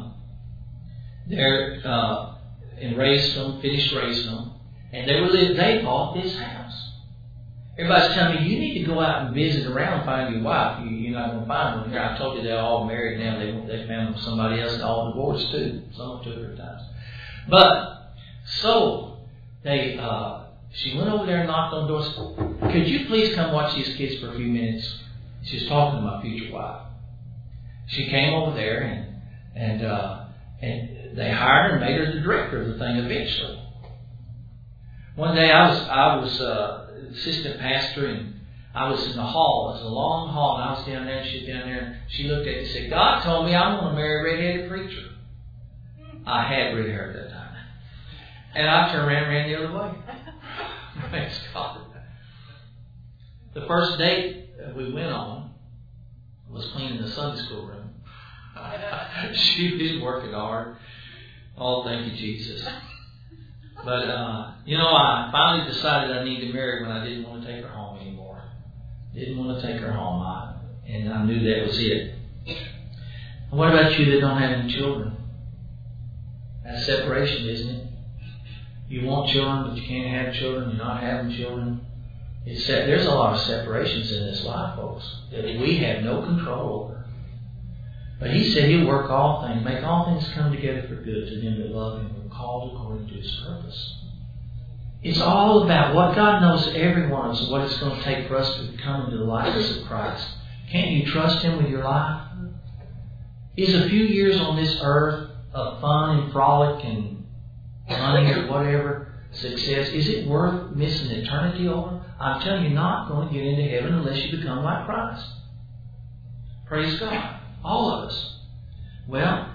and raised them, finished raising them, and they bought this house. Everybody's telling me, you need to go out and visit around and find your wife. You're not going to find one here. I told you they're all married now. They found somebody else, and all divorced too. Some 2 or 3 times. But so she went over there and knocked on the door. Could you please come watch these kids for a few minutes? She was talking to my future wife. She came over there, and they hired her and made her the director of the thing eventually. One day I was assistant pastor, and I was in the hall. It was a long hall, and I was down there, and she was down there, and she looked at me and said, God told me I'm going to marry a red-headed preacher. I had red hair at that time. And I turned around and ran the other way. Praise God. The first date that we went on was cleaning the Sunday school room. She was working hard. Oh, thank you, Jesus. But, I finally decided I needed to marry when I didn't want to take her home anymore. Didn't want to take her home. And I knew that was it. And what about you that don't have any children? That's separation, isn't it? You want children, but you can't have children. You're not having children. There's a lot of separations in this life, folks, that we have no control over. But He said He'll work all things, make all things come together for good to them that love Him and are called according to His purpose. It's all about what God knows every one of us, what it's going to take for us to come into the likeness of Christ. Can't you trust Him with your life? Is a few years on this earth of fun and frolic and money or whatever, success, is it worth missing eternity over? I'm telling you, you're not going to get into heaven unless you become like Christ. Praise God. All of us. Well,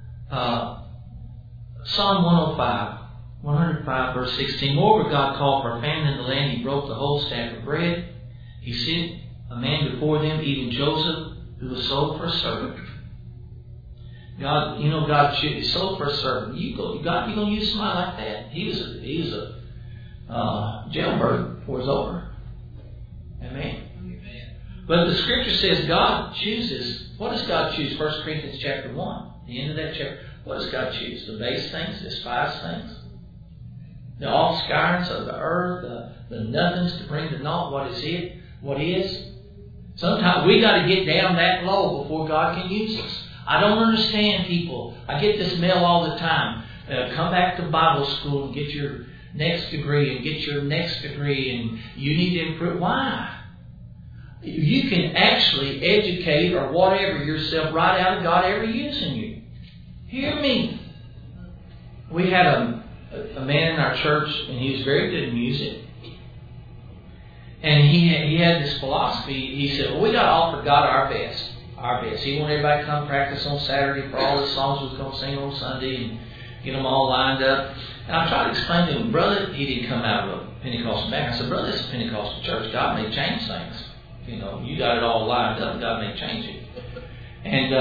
Psalm 105 verse 16. Moreover, God called for a famine in the land. He broke the whole staff of bread. He sent a man before them, even Joseph, who was sold for a servant. God sold for a servant. You going to use somebody like that? He was a jailbird before it was over. Amen. But the Scripture says God chooses. What does God choose? 1 Corinthians chapter 1, the end of that chapter. What does God choose? The base things, the despised things, the offscourings of the earth, the nothings to bring to naught what is it, what is. Sometimes we got to get down that low before God can use us. I don't understand people. I get this mail all the time. Come back to Bible school and get your next degree and get your next degree, and you need to improve. Why? You can actually educate or whatever yourself right out of God ever using you. Hear me. We had a man in our church, and he was very good at music. And he had this philosophy. He said, well, we got to offer God our best. Our best. He wanted everybody to come practice on Saturday for all the songs we was going to sing on Sunday and get them all lined up. And I tried to explain to him, brother, he didn't come out of a Pentecostal background. I said, brother, it's a Pentecostal church. God may change things. You got it all lined up. God may change it. And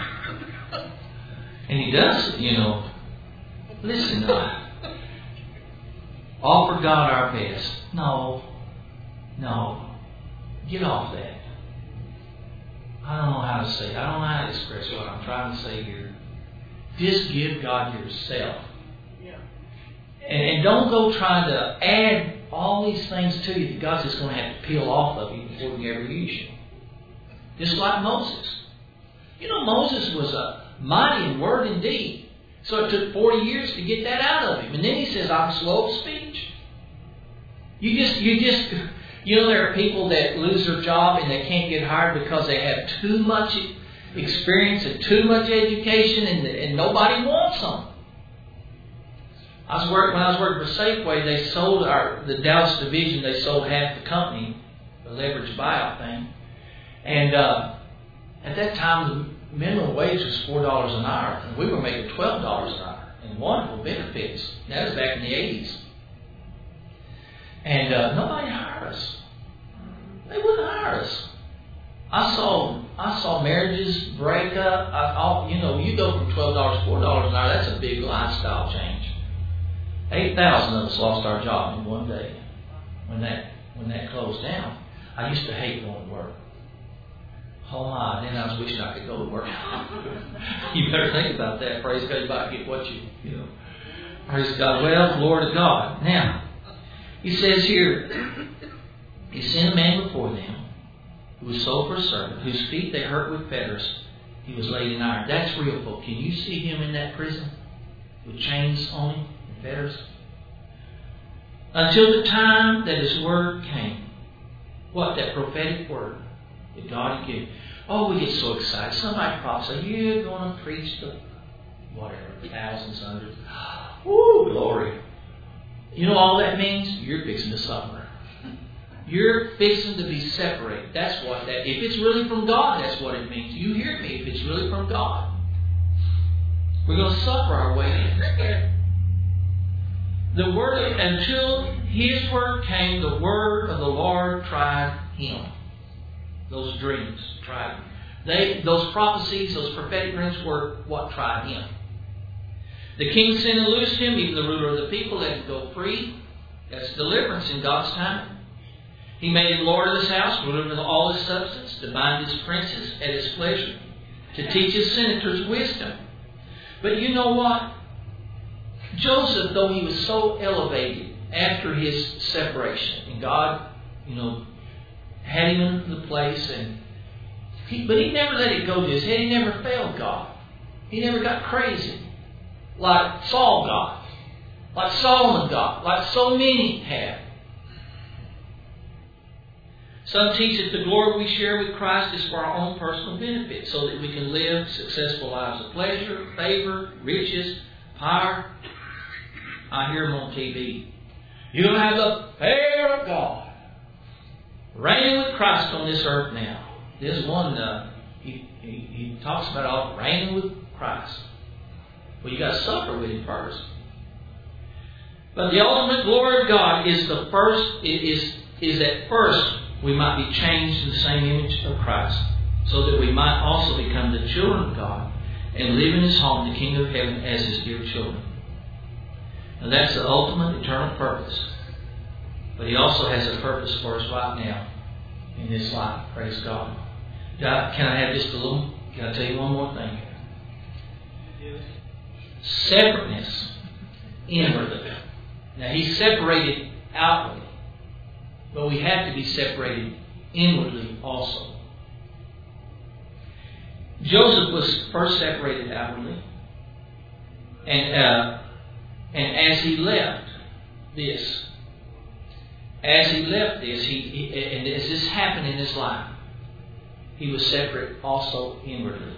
He does, Listen, offer God our best. No. Get off that. I don't know how to say it. I don't know how to express what I'm trying to say here. Just give God yourself. Yeah. And don't go trying to add all these things to you that God's just going to have to peel off of you before He can ever use you. Just like Moses. Moses was a mighty in word and deed. So it took 40 years to get that out of him. And then he says, I'm slow of speech. There are people that lose their job and they can't get hired because they have too much experience and too much education and nobody wants them. When I was working for Safeway, they sold the Dallas division, they sold half the company, the leveraged buyout thing. And at that time, the minimum wage was $4 an hour, and we were making $12 an hour, and wonderful benefits. That was back in the 80s. And nobody hired us. They wouldn't hire us. I saw marriages break up. You go from $12 to $4 an hour. That's a big lifestyle change. 8,000 of us lost our job in one day when that closed down. I used to hate going to work. Oh my! Then I was wishing I could go to work. You better think about that. Praise God, you might get what you know. Praise God. Well, glory to God. Now, He says here, He sent a man before them who was sold for a servant, whose feet they hurt with fetters. He was laid in iron. That's real, folk. Can you see him in that prison with chains on him and fetters? Until the time that His word came. What? That prophetic word that God had given. Oh, we get so excited. Somebody prophesies, you're going to preach to whatever, thousands, hundreds. Woo, glory. You know all that means? You're fixing to suffer. You're fixing to be separated. That's what that. If it's really from God, that's what it means. You hear me? If it's really from God, we're going to suffer our way in. The word, until His word came, the word of the Lord tried him. Those dreams tried him. Those prophecies, those prophetic dreams were what tried him. The king sent and loosed him, even the ruler of the people, let him go free. That's deliverance in God's time. He made him Lord of his house, ruler of all his substance, to bind his princes at his pleasure, to teach his senators wisdom. But you know what? Joseph, though he was so elevated after his separation, and God, had him in the place, but he never let it go to his head. He never failed God. He never got crazy like Saul got, like Solomon got, like so many have. Some teach that the glory we share with Christ is for our own personal benefit, so that we can live successful lives of pleasure, favor, riches, power. I hear them on TV. You're going to have the favor of God reigning with Christ on this earth now. There's one, he talks about all reigning with Christ. Well, you got to suffer with Him first. But the ultimate glory of God is the first. Is at first we might be changed in the same image of Christ, so that we might also become the children of God and live in His home, the Kingdom of Heaven, as His dear children. And that's the ultimate eternal purpose. But He also has a purpose for us right now in this life. Praise God. Can I have just a little? Can I tell you one more thing? Separateness inwardly. Now He's separated outwardly, but we have to be separated inwardly also. Joseph was first separated outwardly, and as he left this, and as this happened in his life, he was separate also inwardly.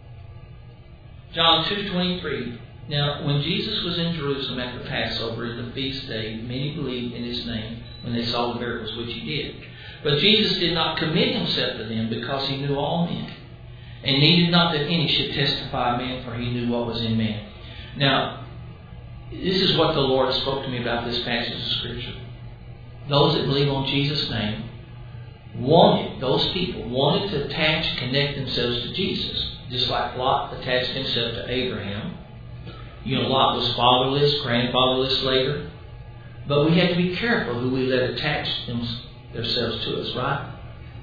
John 2:23. Now, when Jesus was in Jerusalem at the Passover in the feast day, many believed in His name when they saw the miracles which He did. But Jesus did not commit Himself to them, because He knew all men, and needed not that any should testify of man, for He knew what was in man. Now, this is what the Lord spoke to me about this passage of Scripture. Those that believe on Jesus' name those people wanted to connect themselves to Jesus, just like Lot attached himself to Abraham. Lot was fatherless, grandfatherless later. But we have to be careful who we let attach themselves to us, right?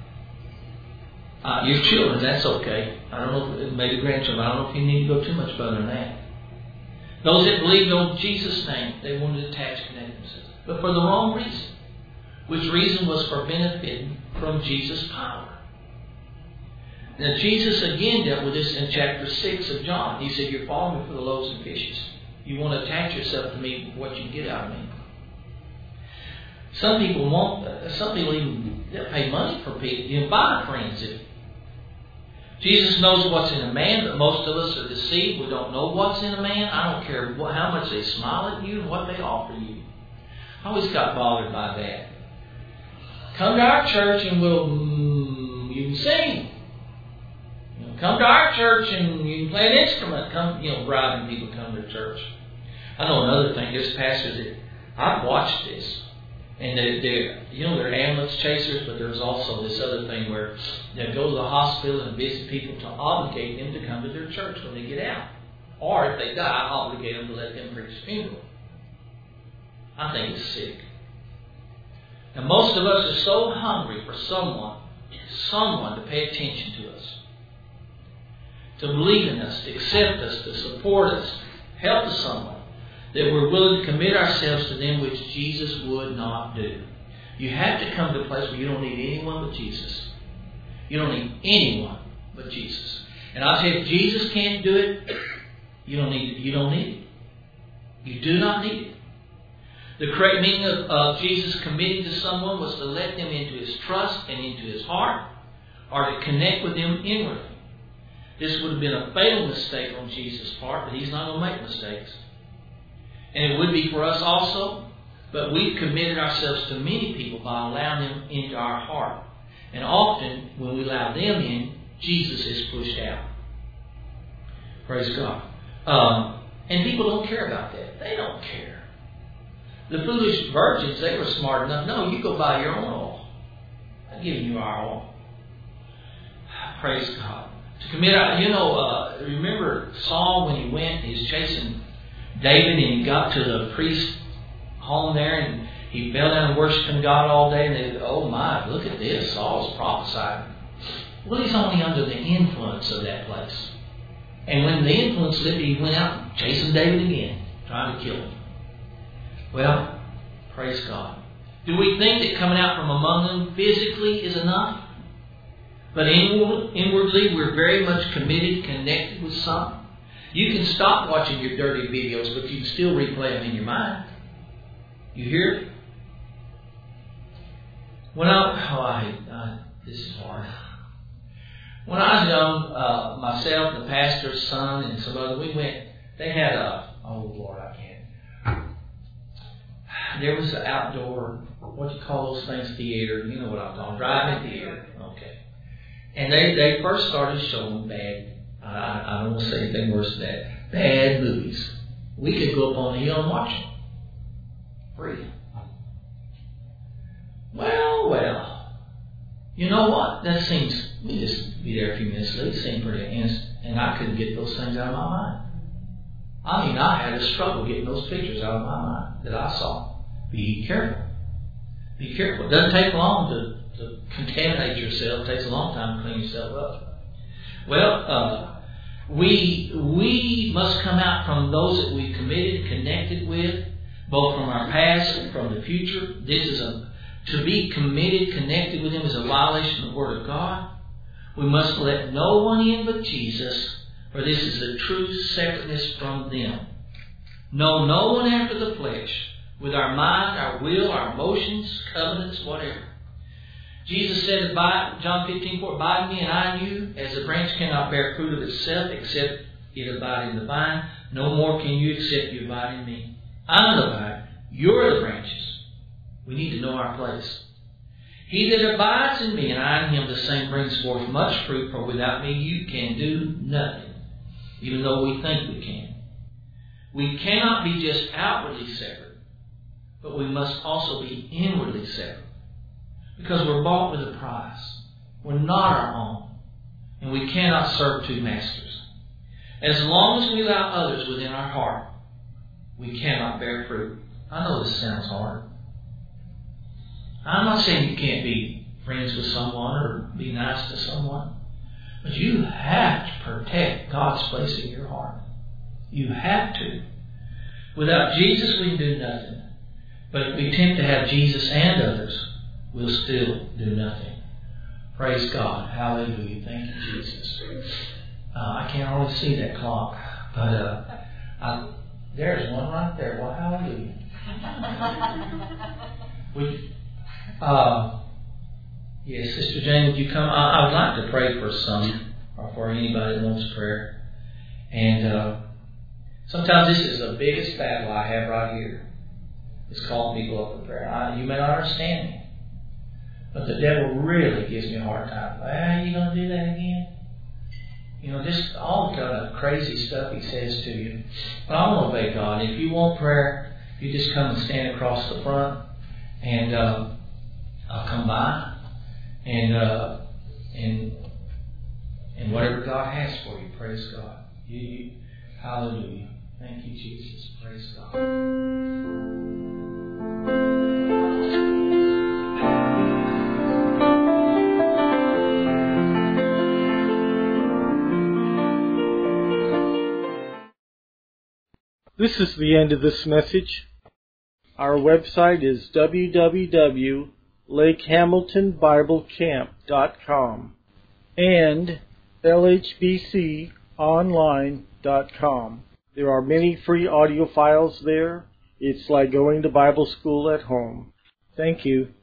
Your children, that's okay. I don't know, maybe grandchildren. I don't know if you need to go too much further than that. Those that believed on Jesus' name, they wanted to connect themselves. But for the wrong reason. Which reason was for benefiting from Jesus' power. Now, Jesus again dealt with this in chapter 6 of John. He said, you're following me for the loaves and fishes. You want to attach yourself to me for what you get out of me. Some people even pay money for people. Buy friends. Jesus knows what's in a man, but most of us are deceived. We don't know what's in a man. I don't care how much they smile at you and what they offer you. I always got bothered by that. Come to our church and you can sing. Come to our church and you can play an instrument. Bribing people to come to church. I know another thing. There's pastors that I've watched this, and they're ambulance chasers, but there's also this other thing where they go to the hospital and visit people to obligate them to come to their church when they get out, or if they die, obligate them to let them preach the funeral. I think it's sick. And most of us are so hungry for someone to pay attention to us, to believe in us, to accept us, to support us, help us someone, that we're willing to commit ourselves to them, which Jesus would not do. You have to come to a place where you don't need anyone but Jesus. You don't need anyone but Jesus. And I'll tell you, if Jesus can't do it, you don't need it. You do not need it. The correct meaning of Jesus committing to someone was to let them into His trust and into His heart, or to connect with them inwardly. This would have been a fatal mistake on Jesus' part, but He's not going to make mistakes. And it would be for us also, but we've committed ourselves to many people by allowing them into our heart. And often, when we allow them in, Jesus is pushed out. Praise God. And people don't care about that. They don't care. The foolish virgins, they were smart enough. No, you go buy your own oil. I'm giving you our oil. Praise God. To commit, remember Saul when he went, he was chasing David, and he got to the priest's home there, and he fell down and worshiping God all day, and they said, oh my, look at this, Saul's prophesying. Well, he's only under the influence of that place. And when the influence lifted, he went out chasing David again, trying to kill him. Well, praise God. Do we think that coming out from among them physically is enough? But inwardly, we're very much committed, connected with something. You can stop watching your dirty videos, but you can still replay them in your mind. You hear it? This is hard. When I was young, myself, the pastor's son, and some other, they had there was an outdoor, what do you call those things, theater, you know what I'm talking, drive-in theater. Okay. And they first started showing bad, I don't want to say anything worse than that, bad movies. We could go up on the hill and watch them. Free. Well. You know what? That seems, we just be there a few minutes late, it seemed pretty instant, and I couldn't get those things out of my mind. I mean, I had a struggle getting those pictures out of my mind that I saw. Be careful. Be careful. It doesn't take long to contaminate yourself. It takes a long time to clean yourself up. Well, we must come out from those that we've committed, connected with, both from our past and from the future. To be committed, connected with Him is a violation of the Word of God. We must let no one in but Jesus, for this is the true separateness from them. Know no one after the flesh, with our mind, our will, our emotions, covenants, whatever. Jesus said in John 15:4, abide in me and I in you, as the branch cannot bear fruit of itself except it abide in the vine, no more can you except you abide in me. I'm the vine, you're the branches. We need to know our place. He that abides in me and I in him, the same brings forth much fruit, for without me you can do nothing, even though we think we can. We cannot be just outwardly separate, but we must also be inwardly separate. Because we're bought with a price. We're not our own. And we cannot serve two masters. As long as we allow others within our heart, we cannot bear fruit. I know this sounds hard. I'm not saying you can't be friends with someone or be nice to someone. But you have to protect God's place in your heart. You have to. Without Jesus, we can do nothing. But if we attempt to have Jesus and others, we'll still do nothing. Praise God. Hallelujah. Thank you, Jesus. I can't always see that clock, but there's one right there. Well, hallelujah. Yes, Sister Jane, would you come? I would like to pray for some, or for anybody that wants prayer. And sometimes this is the biggest battle I have right here. It's calling people up for prayer. You may not understand me, but the devil really gives me a hard time. Well, are you going to do that again? You know, just all the kind of crazy stuff he says to you. But I want to obey God. If you want prayer, you just come and stand across the front, and I'll come by, and whatever God has for you, praise God. Hallelujah. Thank you, Jesus. Praise God. This is the end of this message. Our website is www.lakehamiltonbiblecamp.com and lhbconline.com. There are many free audio files there. It's like going to Bible school at home. Thank you.